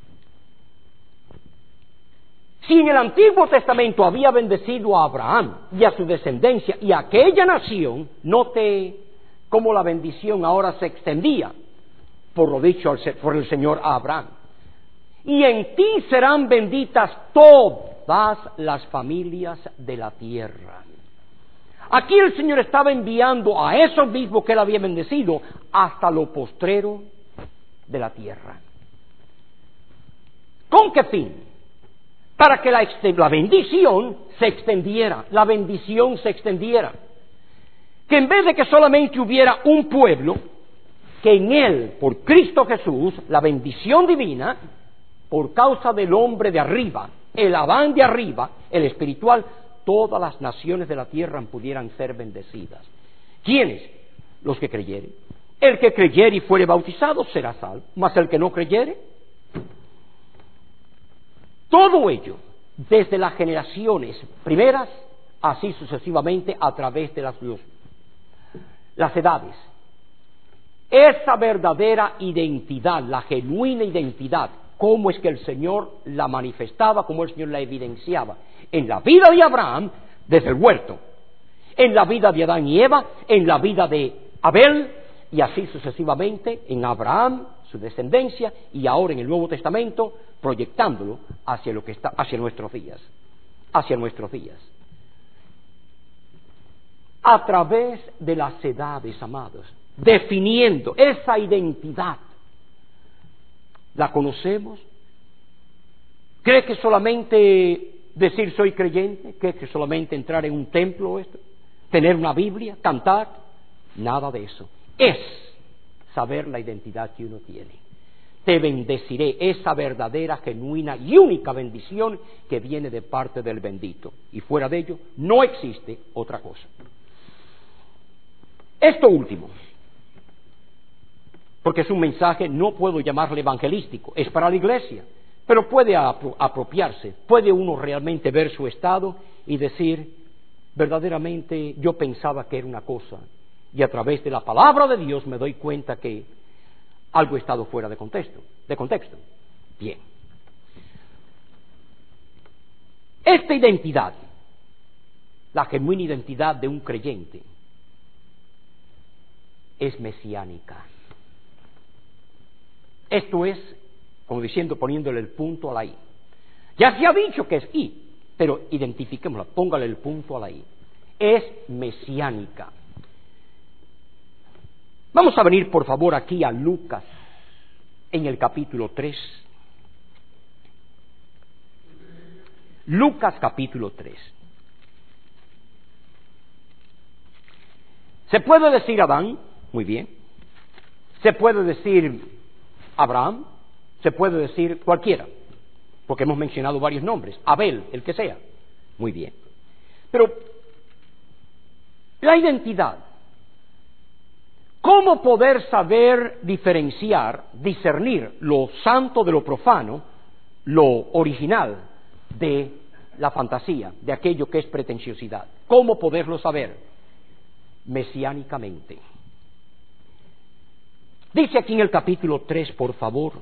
Si en el Antiguo Testamento había bendecido a Abraham y a su descendencia y a aquella nación, note cómo la bendición ahora se extendía, por lo dicho por el Señor a Abraham. Y en ti serán benditas todas las familias de la tierra. Aquí el Señor estaba enviando a esos mismos que él había bendecido hasta lo postrero de la tierra. ¿Con qué fin? Para que la bendición se extendiera, la bendición se extendiera. Que en vez de que solamente hubiera un pueblo, que en él, por Cristo Jesús, la bendición divina, por causa del hombre de arriba, el Adán de arriba, el espiritual, todas las naciones de la tierra pudieran ser bendecidas. ¿Quiénes? Los que creyeren. El que creyere y fuere bautizado será salvo, mas el que no creyere. Todo ello, desde las generaciones primeras, así sucesivamente a través de las edades. Esa verdadera identidad, la genuina identidad, cómo es que el Señor la manifestaba, cómo el Señor la evidenciaba en la vida de Abraham desde el huerto, en la vida de Adán y Eva, en la vida de Abel, y así sucesivamente en Abraham, su descendencia, y ahora en el Nuevo Testamento, proyectándolo hacia lo que está, hacia nuestros días, a través de las edades, amados, definiendo esa identidad. ¿La conocemos? ¿Cree que solamente decir soy creyente? ¿Cree que solamente entrar en un templo esto? ¿Tener una Biblia? ¿Cantar? Nada de eso. Es saber la identidad que uno tiene. Te bendeciré, esa verdadera, genuina y única bendición que viene de parte del bendito. Y fuera de ello no existe otra cosa. Esto último, porque es un mensaje, no puedo llamarle evangelístico, es para la iglesia, pero puede apropiarse, puede uno realmente ver su estado y decir, verdaderamente yo pensaba que era una cosa, y a través de la palabra de Dios me doy cuenta que algo ha estado fuera de contexto. Bien. Esta identidad, la genuina identidad de un creyente, es mesiánica. Esto es, como diciendo, poniéndole el punto a la I. Ya se ha dicho que es I, pero identifiquémosla, póngale el punto a la I. Es mesiánica. Vamos a venir, por favor, aquí a Lucas, en el capítulo 3. Lucas capítulo 3. ¿Se puede decir Adán? Muy bien. ¿Se puede decir Abraham? ¿Se puede decir cualquiera? Porque hemos mencionado varios nombres. Abel, el que sea. Muy bien. Pero la identidad, ¿cómo poder saber diferenciar, discernir lo santo de lo profano, lo original de la fantasía, de aquello que es pretenciosidad? ¿Cómo poderlo saber? Mesiánicamente. Dice aquí en el capítulo 3, por favor,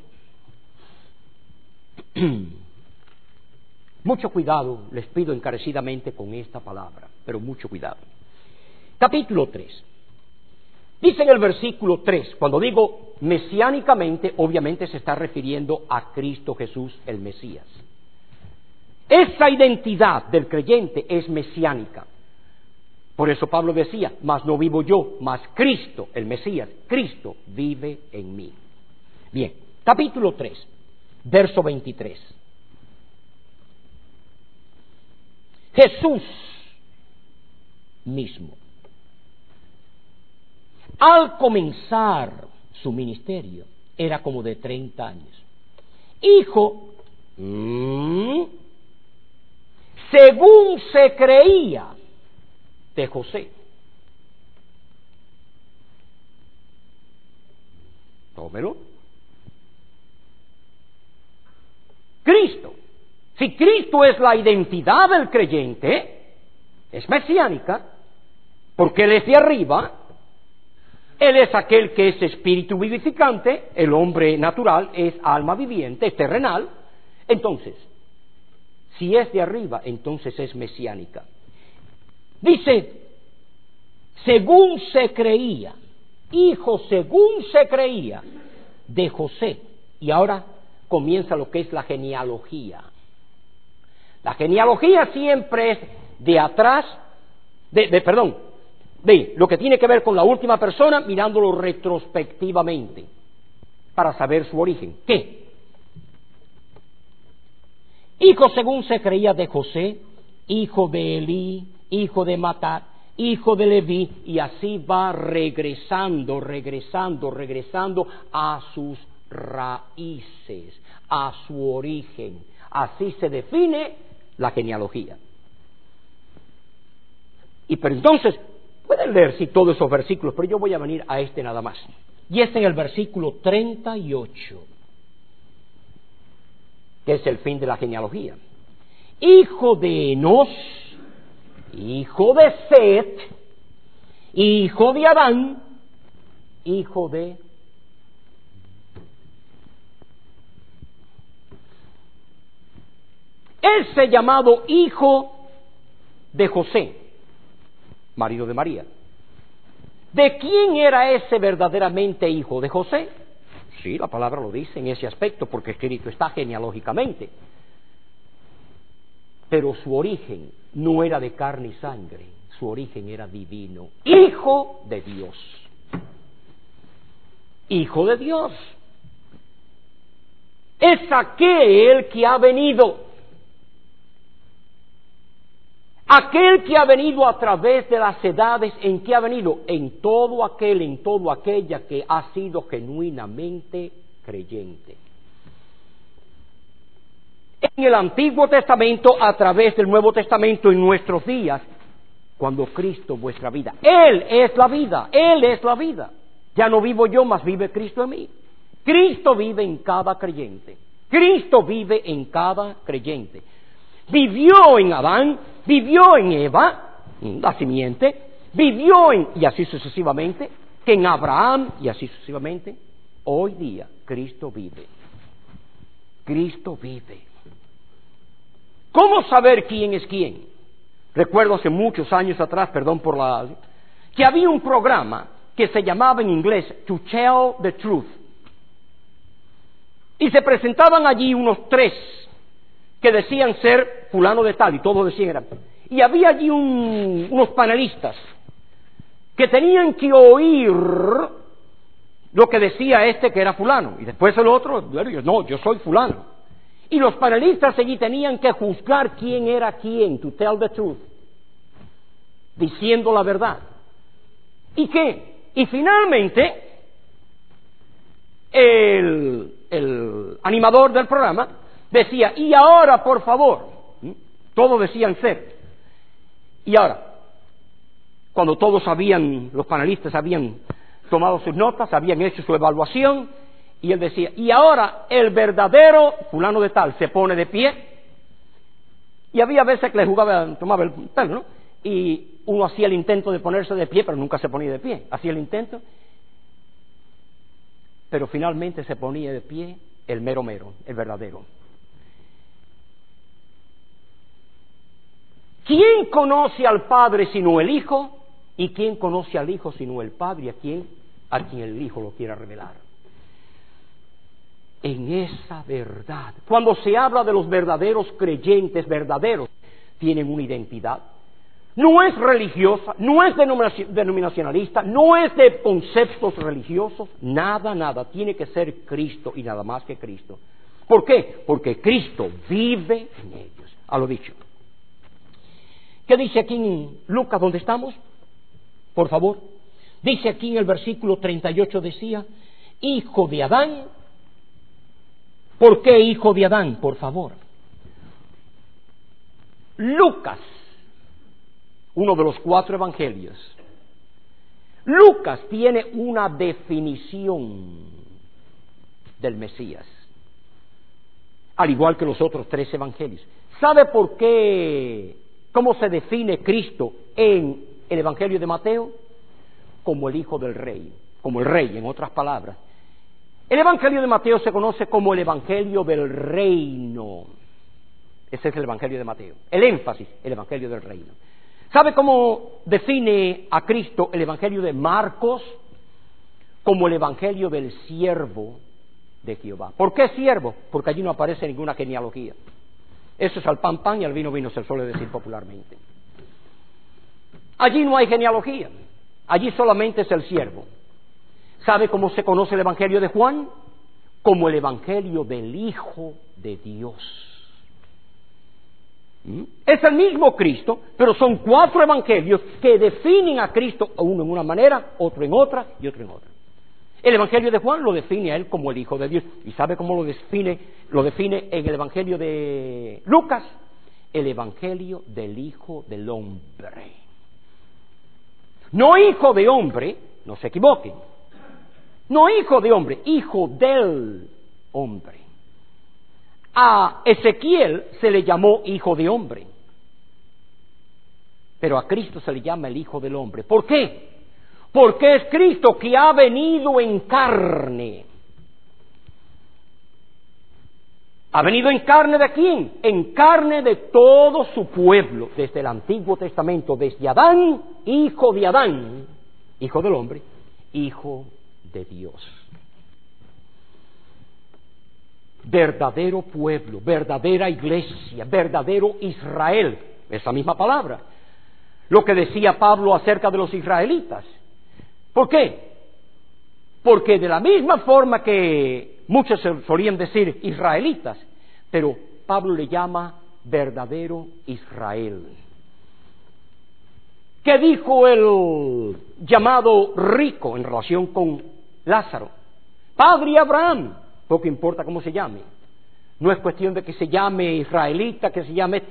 mucho cuidado, les pido encarecidamente con esta palabra, pero mucho cuidado. Capítulo 3. Dice en el versículo 3, cuando digo mesiánicamente, obviamente se está refiriendo a Cristo Jesús, el Mesías. Esa identidad del creyente es mesiánica. Por eso Pablo decía, mas no vivo yo, mas Cristo, el Mesías, Cristo vive en mí. Bien, capítulo 3, verso 23. Jesús mismo, al comenzar su ministerio, era como de 30 años. Hijo, según se creía, de José. Tómelo. Cristo. Si Cristo es la identidad del creyente, es mesiánica, porque Él es de arriba, Él es aquel que es espíritu vivificante, el hombre natural es alma viviente, es terrenal. Entonces, si es de arriba, entonces es mesiánica. Dice, según se creía, hijo según se creía de José. Y ahora comienza lo que es la genealogía. La genealogía siempre es de atrás, de lo que tiene que ver con la última persona, mirándolo retrospectivamente, para saber su origen. ¿Qué? Hijo según se creía de José, hijo de Elí, hijo de Matat, hijo de Leví, y así va regresando a sus raíces, a su origen. Así se define la genealogía. Y pero entonces, pueden leer todos esos versículos, pero yo voy a venir a este nada más. Y este en el versículo 38, que es el fin de la genealogía. Hijo de Enos, hijo de Set, hijo de Adán, hijo de... Ese llamado hijo de José, marido de María. ¿De quién era ese verdaderamente hijo de José? Sí, la palabra lo dice en ese aspecto, porque escrito está genealógicamente. Pero su origen no era de carne y sangre, su origen era divino. Hijo de Dios. Hijo de Dios. Es aquel que ha venido. Aquel que ha venido a través de las edades, ¿en qué ha venido? En todo aquel, en todo aquella que ha sido genuinamente creyente. En el Antiguo Testamento, a través del Nuevo Testamento, en nuestros días, cuando Cristo vuestra vida. Él es la vida, Él es la vida. Ya no vivo yo, mas vive Cristo en mí. Cristo vive en cada creyente. Cristo vive en cada creyente. Vivió en Adán, vivió en Eva, la simiente, vivió y así sucesivamente, que en Abraham, y así sucesivamente. Hoy día Cristo vive. Cristo vive. ¿Cómo saber quién es quién? Recuerdo hace muchos años atrás, que había un programa que se llamaba en inglés To Tell the Truth. Y se presentaban allí unos 3 que decían ser fulano de tal, y todos decían eran. Y había allí unos panelistas que tenían que oír lo que decía este que era fulano, y después el otro, no, yo soy fulano. Y los panelistas allí tenían que juzgar quién era quién, to tell the truth, diciendo la verdad. ¿Y qué? Y finalmente, el animador del programa decía, y ahora, por favor, todos decían ser. Y ahora, cuando todos los panelistas habían tomado sus notas, habían hecho su evaluación, y él decía, y ahora el verdadero fulano de tal se pone de pie, y había veces que le tomaba el pelo, ¿no? Y uno hacía el intento de ponerse de pie, pero nunca se ponía de pie, hacía el intento, pero finalmente se ponía de pie el mero, el verdadero. ¿Quién conoce al Padre sino el Hijo? ¿Y quién conoce al Hijo sino el Padre y a quien el Hijo lo quiera revelar? En esa verdad, cuando se habla de los verdaderos creyentes, verdaderos, tienen una identidad. No es religiosa, no es denominacionalista, no es de conceptos religiosos, nada, tiene que ser Cristo y nada más que Cristo. ¿Por qué? Porque Cristo vive en ellos. A lo dicho. ¿Qué dice aquí en Lucas, donde estamos? Por favor. Dice aquí en el versículo 38, decía, hijo de Adán. ¿Por qué hijo de Adán? Por favor. Lucas, uno de los 4 evangelios. Lucas tiene una definición del Mesías, al igual que los otros 3 evangelios. ¿Sabe por qué? ¿Cómo se define Cristo en el evangelio de Mateo? Como el hijo del rey, como el rey, en otras palabras. El evangelio de Mateo se conoce como el evangelio del reino. Ese es el evangelio de Mateo. El énfasis, el evangelio del reino. ¿Sabe cómo define a Cristo el evangelio de Marcos? Como el evangelio del siervo de Jehová. ¿Por qué siervo? Porque allí no aparece ninguna genealogía. Eso es al pan y al vino se suele decir popularmente. Allí no hay genealogía. Allí solamente es el siervo. ¿Sabe cómo se conoce el evangelio de Juan? Como el evangelio del Hijo de Dios. Es el mismo Cristo, pero son 4 evangelios que definen a Cristo, uno en una manera, otro en otra y otro en otra. El evangelio de Juan lo define a él como el Hijo de Dios. ¿Y sabe cómo lo define en el evangelio de Lucas? El evangelio del Hijo del Hombre. No hijo de hombre, no se equivoquen. No hijo de hombre, hijo del hombre. A Ezequiel se le llamó hijo de hombre, pero a Cristo se le llama el Hijo del Hombre. ¿Por qué? Porque es Cristo que ha venido en carne. ¿Ha venido en carne de quién? En carne de todo su pueblo, desde el Antiguo Testamento, desde Adán, hijo de Adán, hijo del hombre, hijo de Dios. Verdadero pueblo, verdadera iglesia, verdadero Israel, esa misma palabra. Lo que decía Pablo acerca de los israelitas. ¿Por qué? Porque de la misma forma que muchos solían decir israelitas, pero Pablo le llama verdadero Israel. ¿Qué dijo el llamado rico en relación con Lázaro? Padre Abraham. Poco importa cómo se llame. No es cuestión de que se llame israelita, que se llame...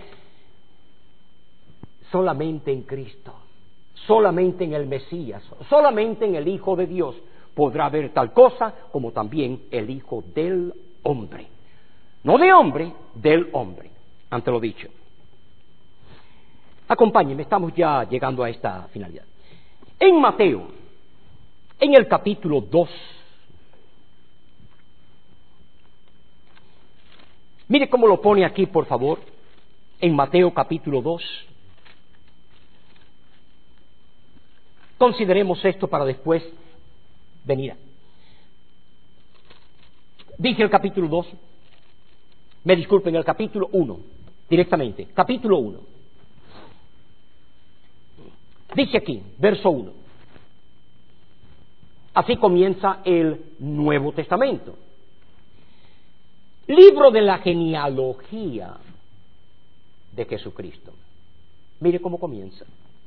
Solamente en Cristo, solamente en el Mesías, solamente en el Hijo de Dios podrá haber tal cosa como también el Hijo del Hombre. No de hombre, del hombre, ante lo dicho. Acompáñenme, estamos ya llegando a esta finalidad. En Mateo, en el capítulo 2, mire cómo lo pone aquí, por favor, en Mateo capítulo 2. Consideremos esto para después venir. Dije el capítulo 2, me disculpen, el capítulo 1, directamente, capítulo 1. Dice aquí, verso 1. Así comienza el Nuevo Testamento. Libro de la genealogía de Jesucristo. Mire cómo comienza.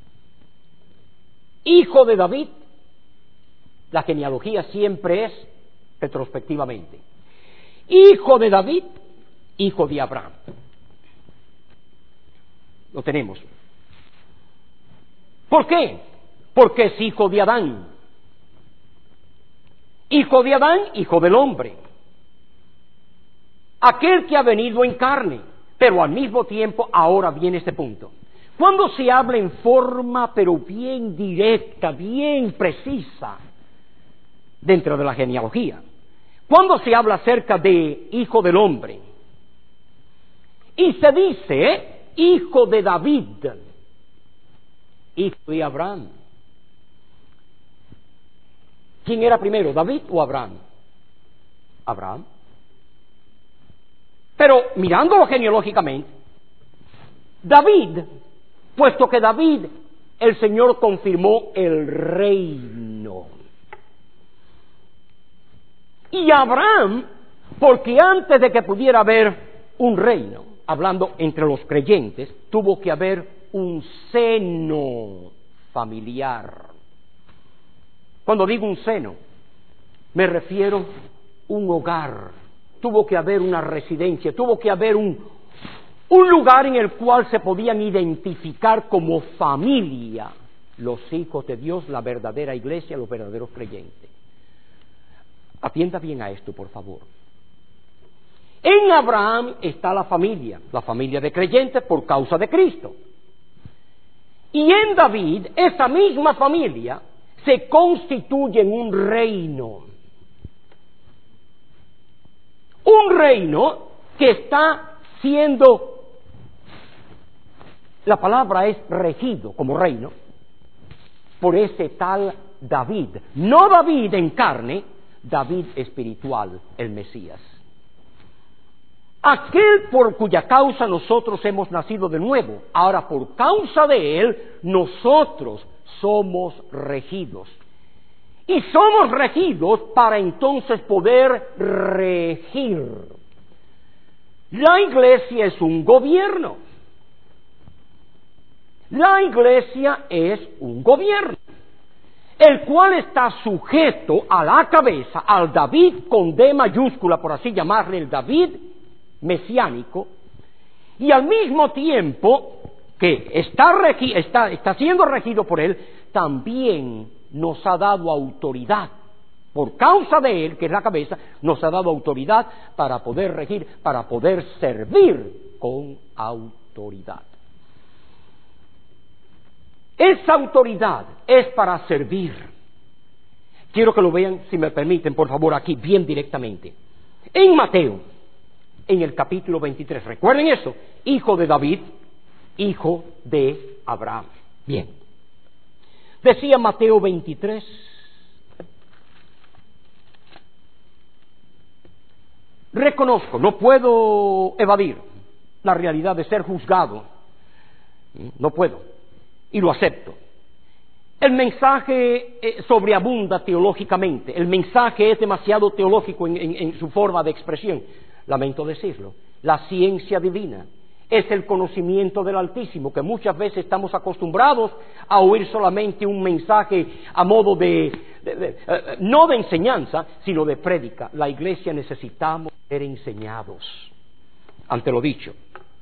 Hijo de David. La genealogía siempre es retrospectivamente. Hijo de David, hijo de Abraham. Lo tenemos. ¿Por qué? Porque es hijo de Adán. Hijo de Adán, hijo del hombre. Aquel que ha venido en carne, pero al mismo tiempo ahora viene este punto. Cuando se habla en forma, pero bien directa, bien precisa, dentro de la genealogía, cuando se habla acerca de hijo del hombre, y se dice hijo de David, hijo de Abraham, ¿quién era primero, David o Abraham? Abraham. Pero mirándolo genealógicamente, David, puesto que David, el Señor confirmó el reino. Y Abraham, porque antes de que pudiera haber un reino, hablando entre los creyentes, tuvo que haber un seno familiar. Cuando digo un seno, me refiero a un hogar. Tuvo que haber una residencia, tuvo que haber un lugar en el cual se podían identificar como familia los hijos de Dios, la verdadera iglesia, los verdaderos creyentes. Atienda bien a esto, por favor. En Abraham está la familia de creyentes por causa de Cristo. Y en David, esa misma familia se constituye en un reino. Un reino que está siendo, la palabra es regido como reino, por ese tal David. No David en carne, David espiritual, el Mesías. Aquel por cuya causa nosotros hemos nacido de nuevo. Ahora, por causa de él, nosotros somos regidos. Y somos regidos para entonces poder regir. La iglesia es un gobierno. La iglesia es un gobierno, el cual está sujeto a la cabeza, al David con D mayúscula, por así llamarle, el David mesiánico, y al mismo tiempo que está siendo regido por él, también nos ha dado autoridad. Por causa de él, que es la cabeza, nos ha dado autoridad para poder regir, para poder servir con autoridad. Esa autoridad es para servir. Quiero que lo vean, si me permiten, por favor, aquí bien directamente. En Mateo, en el capítulo 23, recuerden eso, hijo de David, hijo de Abraham. Bien. Decía Mateo 23, reconozco, no puedo evadir la realidad de ser juzgado, no puedo, y lo acepto. El mensaje sobreabunda teológicamente, el mensaje es demasiado teológico en su forma de expresión, lamento decirlo. La ciencia divina es el conocimiento del Altísimo, que muchas veces estamos acostumbrados a oír solamente un mensaje a modo no de enseñanza, sino de prédica. La iglesia necesitamos ser enseñados. Ante lo dicho,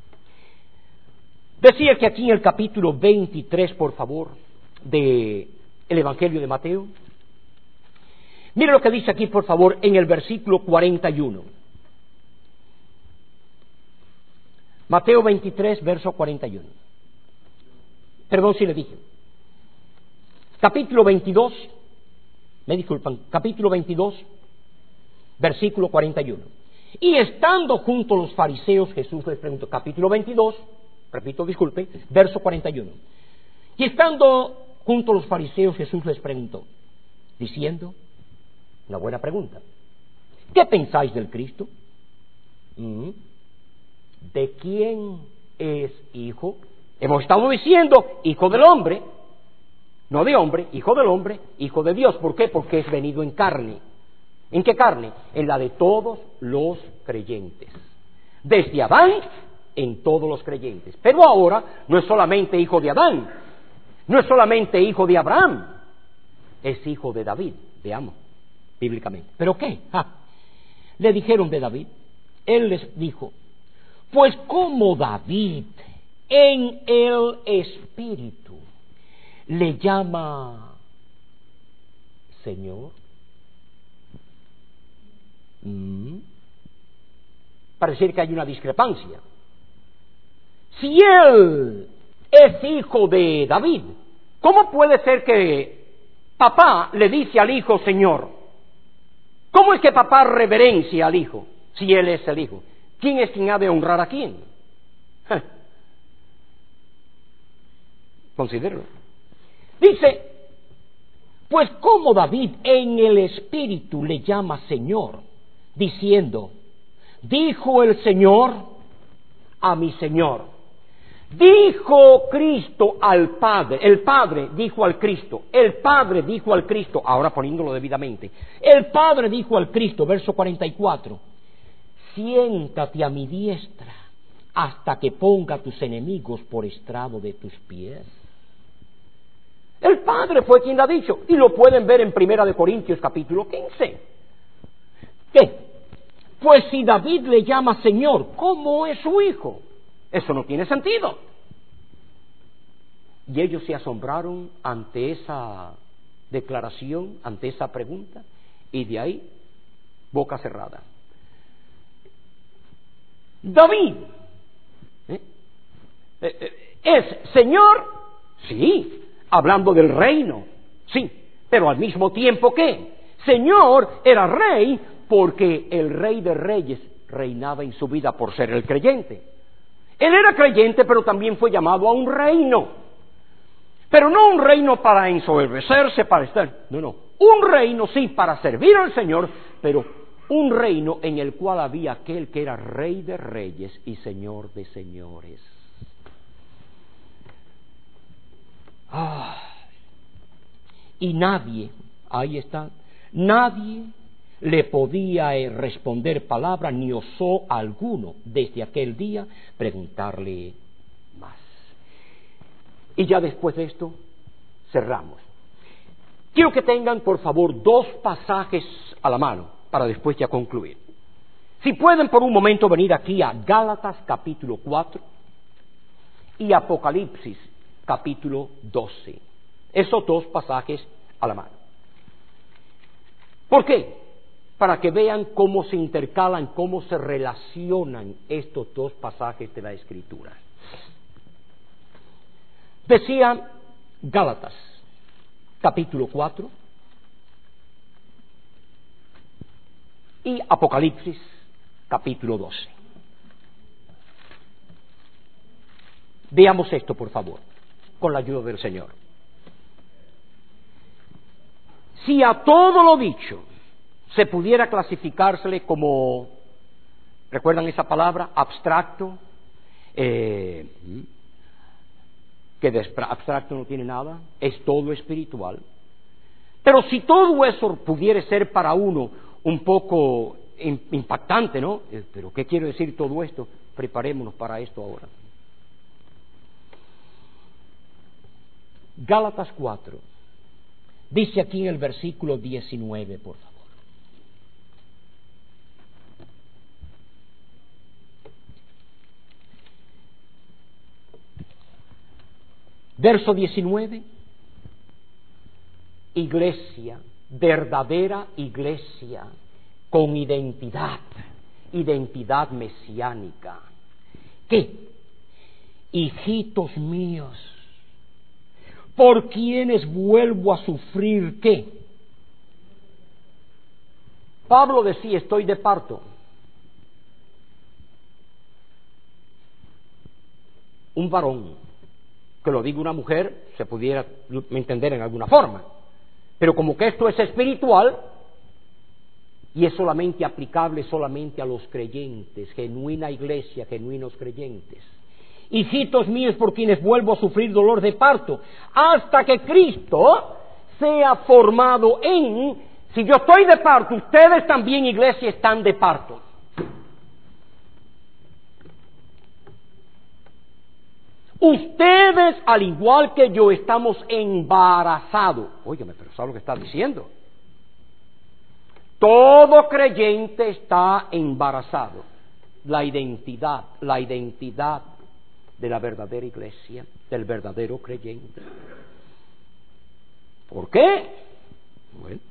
decía que aquí en el capítulo 23, por favor, del Evangelio de Mateo, mire lo que dice aquí, por favor, en el versículo 41. Mateo 23, verso 41. Perdón si le dije. Capítulo 22, me disculpan, capítulo 22, versículo 41. Y estando junto a los fariseos, Jesús les preguntó, capítulo 22, repito, disculpe, verso 41. Y estando junto a los fariseos, Jesús les preguntó, diciendo, una buena pregunta, ¿qué pensáis del Cristo? ¿De quién es hijo? Hemos estado diciendo, hijo del hombre, no de hombre, hijo del hombre, hijo de Dios. ¿Por qué? Porque es venido en carne. ¿En qué carne? En la de todos los creyentes. Desde Adán, en todos los creyentes. Pero ahora no es solamente hijo de Adán, no es solamente hijo de Abraham, es hijo de David, veamos, bíblicamente. ¿Pero qué? Le dijeron de David. Él les dijo, pues como David en el Espíritu le llama Señor. Parece que hay una discrepancia. Si él es hijo de David, ¿cómo puede ser que papá le dice al hijo Señor? ¿Cómo es que papá reverencia al hijo si él es el hijo? ¿Quién es quien ha de honrar a quién? Considéralo. Dice, pues como David en el Espíritu le llama Señor, diciendo, dijo el Señor a mi Señor. Dijo Cristo al Padre, el Padre dijo al Cristo, el Padre dijo al Cristo, ahora poniéndolo debidamente, el Padre dijo al Cristo, verso 44, siéntate a mi diestra hasta que ponga a tus enemigos por estrado de tus pies. El Padre fue quien lo ha dicho, y lo pueden ver en 1 Corintios capítulo 15. ¿Qué? Pues si David le llama Señor, ¿cómo es su hijo? Eso no tiene sentido. Y ellos se asombraron ante esa declaración, ante esa pregunta, y de ahí, boca cerrada. David, ¿es Señor? Sí, hablando del reino, sí, pero al mismo tiempo que Señor era rey porque el Rey de Reyes reinaba en su vida por ser el creyente. Él era creyente, pero también fue llamado a un reino. Pero no un reino para ensoberbecerse, para estar. No. Un reino, sí, para servir al Señor, pero un reino en el cual había aquel que era Rey de Reyes y Señor de Señores. Y nadie, ahí está, nadie le podía responder palabra, ni osó alguno desde aquel día preguntarle más. Y ya después de esto, cerramos. Quiero que tengan, por favor, 2 pasajes a la mano, para después ya concluir. Si pueden por un momento venir aquí a Gálatas capítulo 4 y Apocalipsis capítulo 12. Esos 2 pasajes a la mano. ¿Por qué? Para que vean cómo se intercalan, cómo se relacionan estos 2 pasajes de la Escritura. Decía Gálatas, capítulo 4, y Apocalipsis, capítulo 12. Veamos esto, por favor, con la ayuda del Señor. Si a todo lo dicho se pudiera clasificársele como, ¿recuerdan esa palabra? Abstracto, que de abstracto no tiene nada, es todo espiritual. Pero si todo eso pudiera ser para uno un poco impactante, ¿no? ¿Pero qué quiere decir todo esto? Preparémonos para esto ahora. Gálatas 4, dice aquí en el versículo 19, por favor. Verso 19, iglesia, verdadera iglesia, con identidad mesiánica. ¿Qué? Hijitos míos, por quienes vuelvo a sufrir ¿qué? Pablo decía, estoy de parto. Un varón, que lo diga una mujer, se pudiera entender en alguna forma. Pero como que esto es espiritual, y es solamente aplicable solamente a los creyentes, genuina iglesia, genuinos creyentes. Hijitos míos, por quienes vuelvo a sufrir dolor de parto, hasta que Cristo sea formado en... Si yo estoy de parto, ustedes también, iglesia, están de parto. Ustedes, al igual que yo, estamos embarazados. Óigame, pero ¿sabe lo que está diciendo? Todo creyente está embarazado. La identidad de la verdadera iglesia, del verdadero creyente. ¿Por qué? Bueno,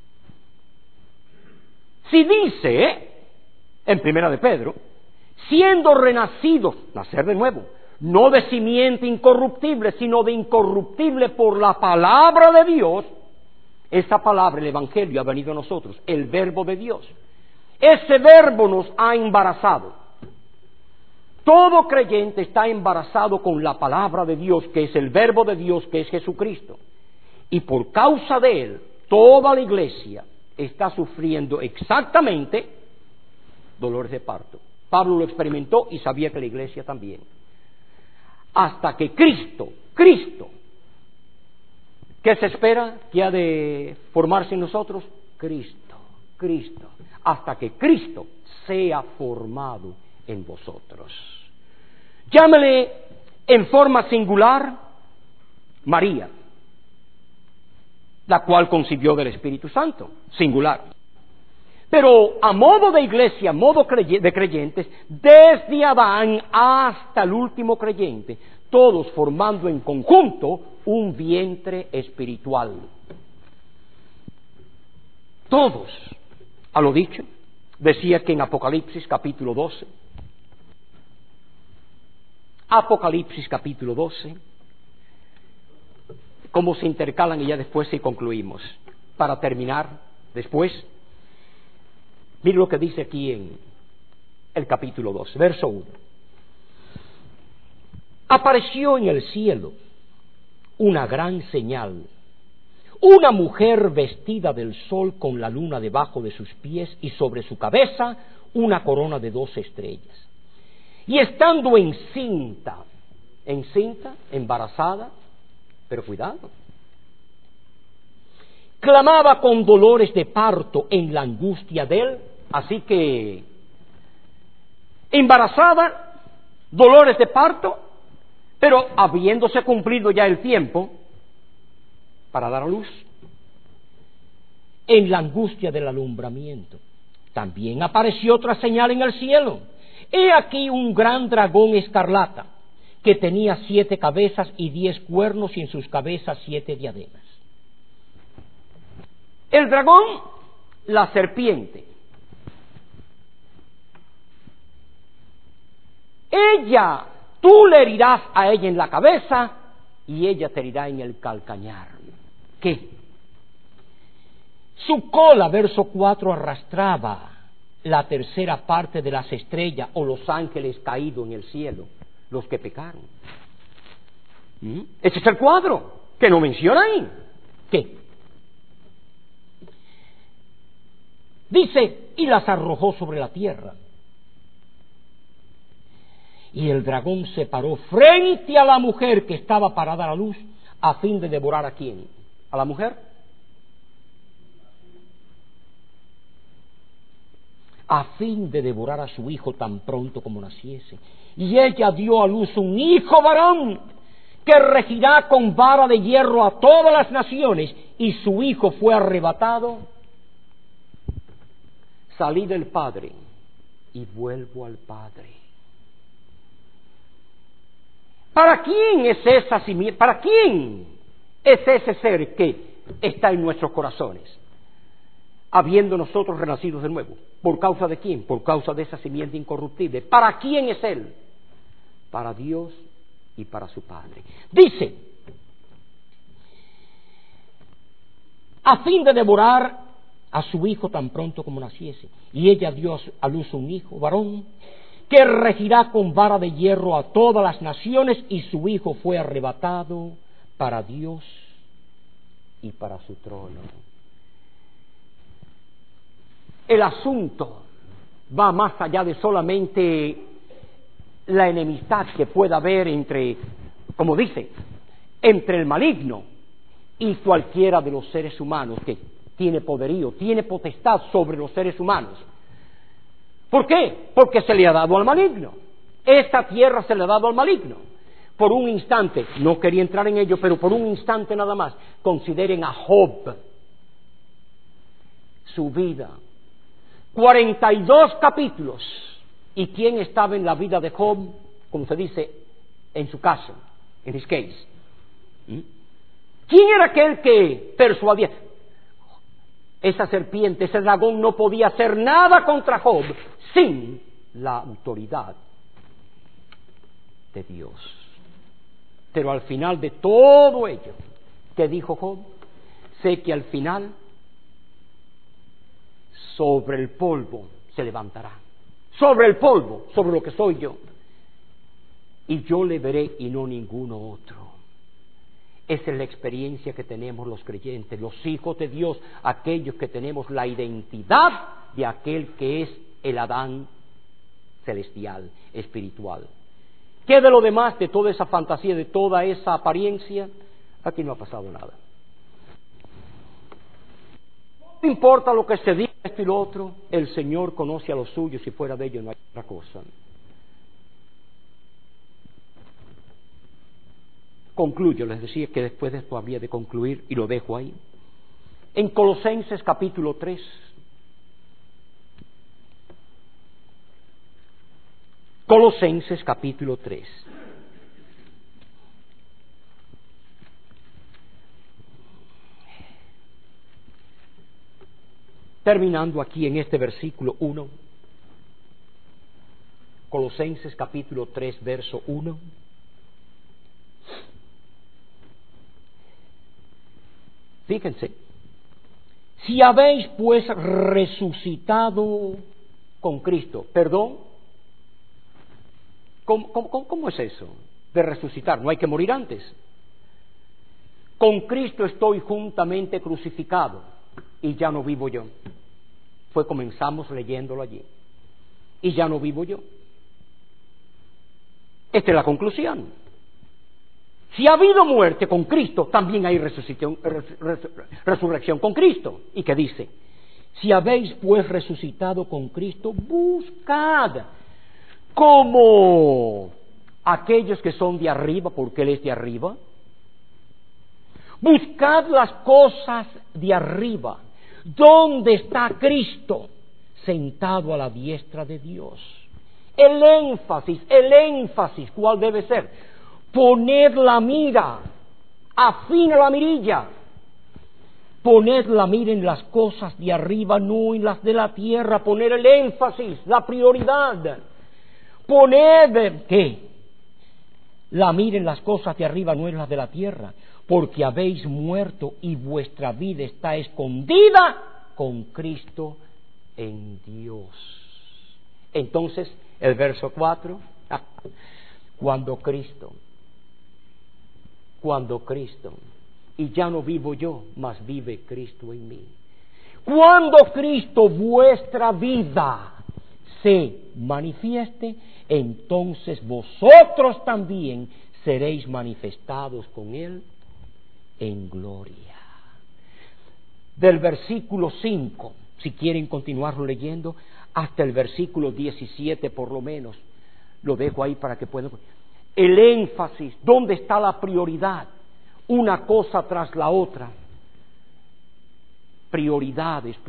si dice, en Primera de Pedro, siendo renacidos, nacer de nuevo, no de simiente incorruptible, sino de incorruptible por la palabra de Dios. Esa palabra, el Evangelio, ha venido a nosotros, el verbo de Dios. Ese verbo nos ha embarazado. Todo creyente está embarazado con la palabra de Dios, que es el verbo de Dios, que es Jesucristo. Y por causa de él, toda la iglesia está sufriendo exactamente dolores de parto. Pablo lo experimentó y sabía que la iglesia también. Hasta que Cristo, ¿qué se espera que ha de formarse en nosotros? Cristo, hasta que Cristo sea formado en vosotros. Llámele en forma singular María, la cual concibió del Espíritu Santo, singular. Pero a modo de iglesia, a modo de creyentes, desde Adán hasta el último creyente, todos formando en conjunto un vientre espiritual. Todos, a lo dicho, decía que en Apocalipsis capítulo 12, cómo se intercalan y ya después sí concluimos. Para terminar, después, mire lo que dice aquí en el capítulo 2, verso 1. Apareció en el cielo una gran señal, una mujer vestida del sol con la luna debajo de sus pies y sobre su cabeza una corona de 12 estrellas. Y estando encinta, embarazada, pero cuidado, clamaba con dolores de parto en la angustia de él. Así que, embarazada, dolores de parto, pero habiéndose cumplido ya el tiempo para dar a luz, en la angustia del alumbramiento. También apareció otra señal en el cielo. He aquí un gran dragón escarlata, que tenía 7 cabezas y 10 cuernos, y en sus cabezas 7 diademas. El dragón, la serpiente. Tú le herirás a ella en la cabeza y ella te herirá en el calcañar. ¿Qué? Su cola, verso 4, arrastraba la tercera parte de las estrellas o los ángeles caídos en el cielo, los que pecaron. Ese es el cuadro que no menciona ahí. ¿Qué? Dice, y las arrojó sobre la tierra. Y el dragón se paró frente a la mujer que estaba parada a la luz, a fin de devorar ¿a quién? ¿A la mujer? A fin de devorar a su hijo tan pronto como naciese. Y ella dio a luz un hijo varón, que regirá con vara de hierro a todas las naciones, y su hijo fue arrebatado. Salí del Padre y vuelvo al Padre. ¿Para quién es esa simiente? ¿Para quién es ese ser que está en nuestros corazones? Habiendo nosotros renacidos de nuevo. ¿Por causa de quién? Por causa de esa simiente incorruptible. ¿Para quién es Él? Para Dios y para su Padre. Dice, a fin de devorar a su hijo tan pronto como naciese. Y ella dio a luz un hijo, varón, que regirá con vara de hierro a todas las naciones, y su hijo fue arrebatado para Dios y para su trono. El asunto va más allá de solamente la enemistad que pueda haber entre, como dice, entre el maligno y cualquiera de los seres humanos que tiene poderío, tiene potestad sobre los seres humanos. ¿Por qué? Porque se le ha dado al maligno. Esta tierra se le ha dado al maligno. Por un instante, no quería entrar en ello, pero por un instante nada más, consideren a Job, su vida. 42 capítulos. ¿Y quién estaba en la vida de Job? Como se dice, en su caso, en his case. ¿Quién era aquel que persuadía? Esa serpiente, ese dragón no podía hacer nada contra Job sin la autoridad de Dios. Pero al final de todo ello, ¿qué dijo Job? Sé que al final sobre el polvo se levantará, sobre el polvo, sobre lo que soy yo, y yo le veré y no ninguno otro. Esa es la experiencia que tenemos los creyentes, los hijos de Dios, aquellos que tenemos la identidad de aquel que es el Adán celestial, espiritual. ¿Qué de lo demás, de toda esa fantasía, de toda esa apariencia? Aquí no ha pasado nada. No importa lo que se diga esto y lo otro, el Señor conoce a los suyos y fuera de ellos no hay otra cosa. Concluyo, les decía que después de esto había de concluir y lo dejo ahí. En Colosenses capítulo 3, Colosenses capítulo 3. Terminando aquí en este versículo 1, Colosenses capítulo 3, verso 1. Fíjense, si habéis pues resucitado con Cristo, perdón, ¿cómo es eso de resucitar? No hay que morir antes. Con Cristo estoy juntamente crucificado y ya no vivo yo. Comenzamos leyéndolo allí. Y ya no vivo yo. Esta es la conclusión. Si ha habido muerte con Cristo, también hay resurrección con Cristo. ¿Y qué dice? Si habéis pues resucitado con Cristo, buscad como aquellos que son de arriba, porque Él es de arriba. Buscad las cosas de arriba, donde está Cristo sentado a la diestra de Dios. El énfasis, ¿cuál debe ser? Poned la mira, afina la mirilla. Poned la mira en las cosas de arriba, no en las de la tierra. Poner el énfasis, la prioridad. Poned, ¿qué? La mira en las cosas de arriba, no en las de la tierra. Porque habéis muerto y vuestra vida está escondida con Cristo en Dios. Entonces, el verso 4, cuando Cristo, y ya no vivo yo, mas vive Cristo en mí. Cuando Cristo, vuestra vida, se manifieste, entonces vosotros también seréis manifestados con Él en gloria. Del versículo 5, si quieren continuarlo leyendo, hasta el versículo 17 por lo menos, lo dejo ahí para que puedan. El énfasis, ¿dónde está la prioridad? Una cosa tras la otra. Prioridades.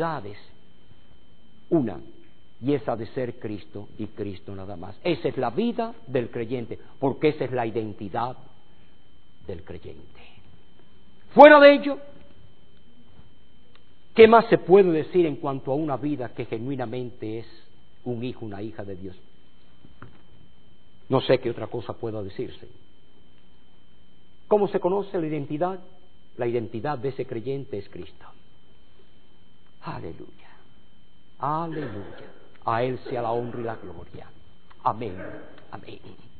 Una, y esa de ser Cristo y Cristo nada más. Esa es la vida del creyente, porque esa es la identidad del creyente. Fuera de ello, ¿qué más se puede decir en cuanto a una vida que genuinamente es un hijo, una hija de Dios? No sé qué otra cosa pueda decirse. ¿Cómo se conoce la identidad? La identidad de ese creyente es Cristo. Aleluya. Aleluya. A Él sea la honra y la gloria. Amén. Amén.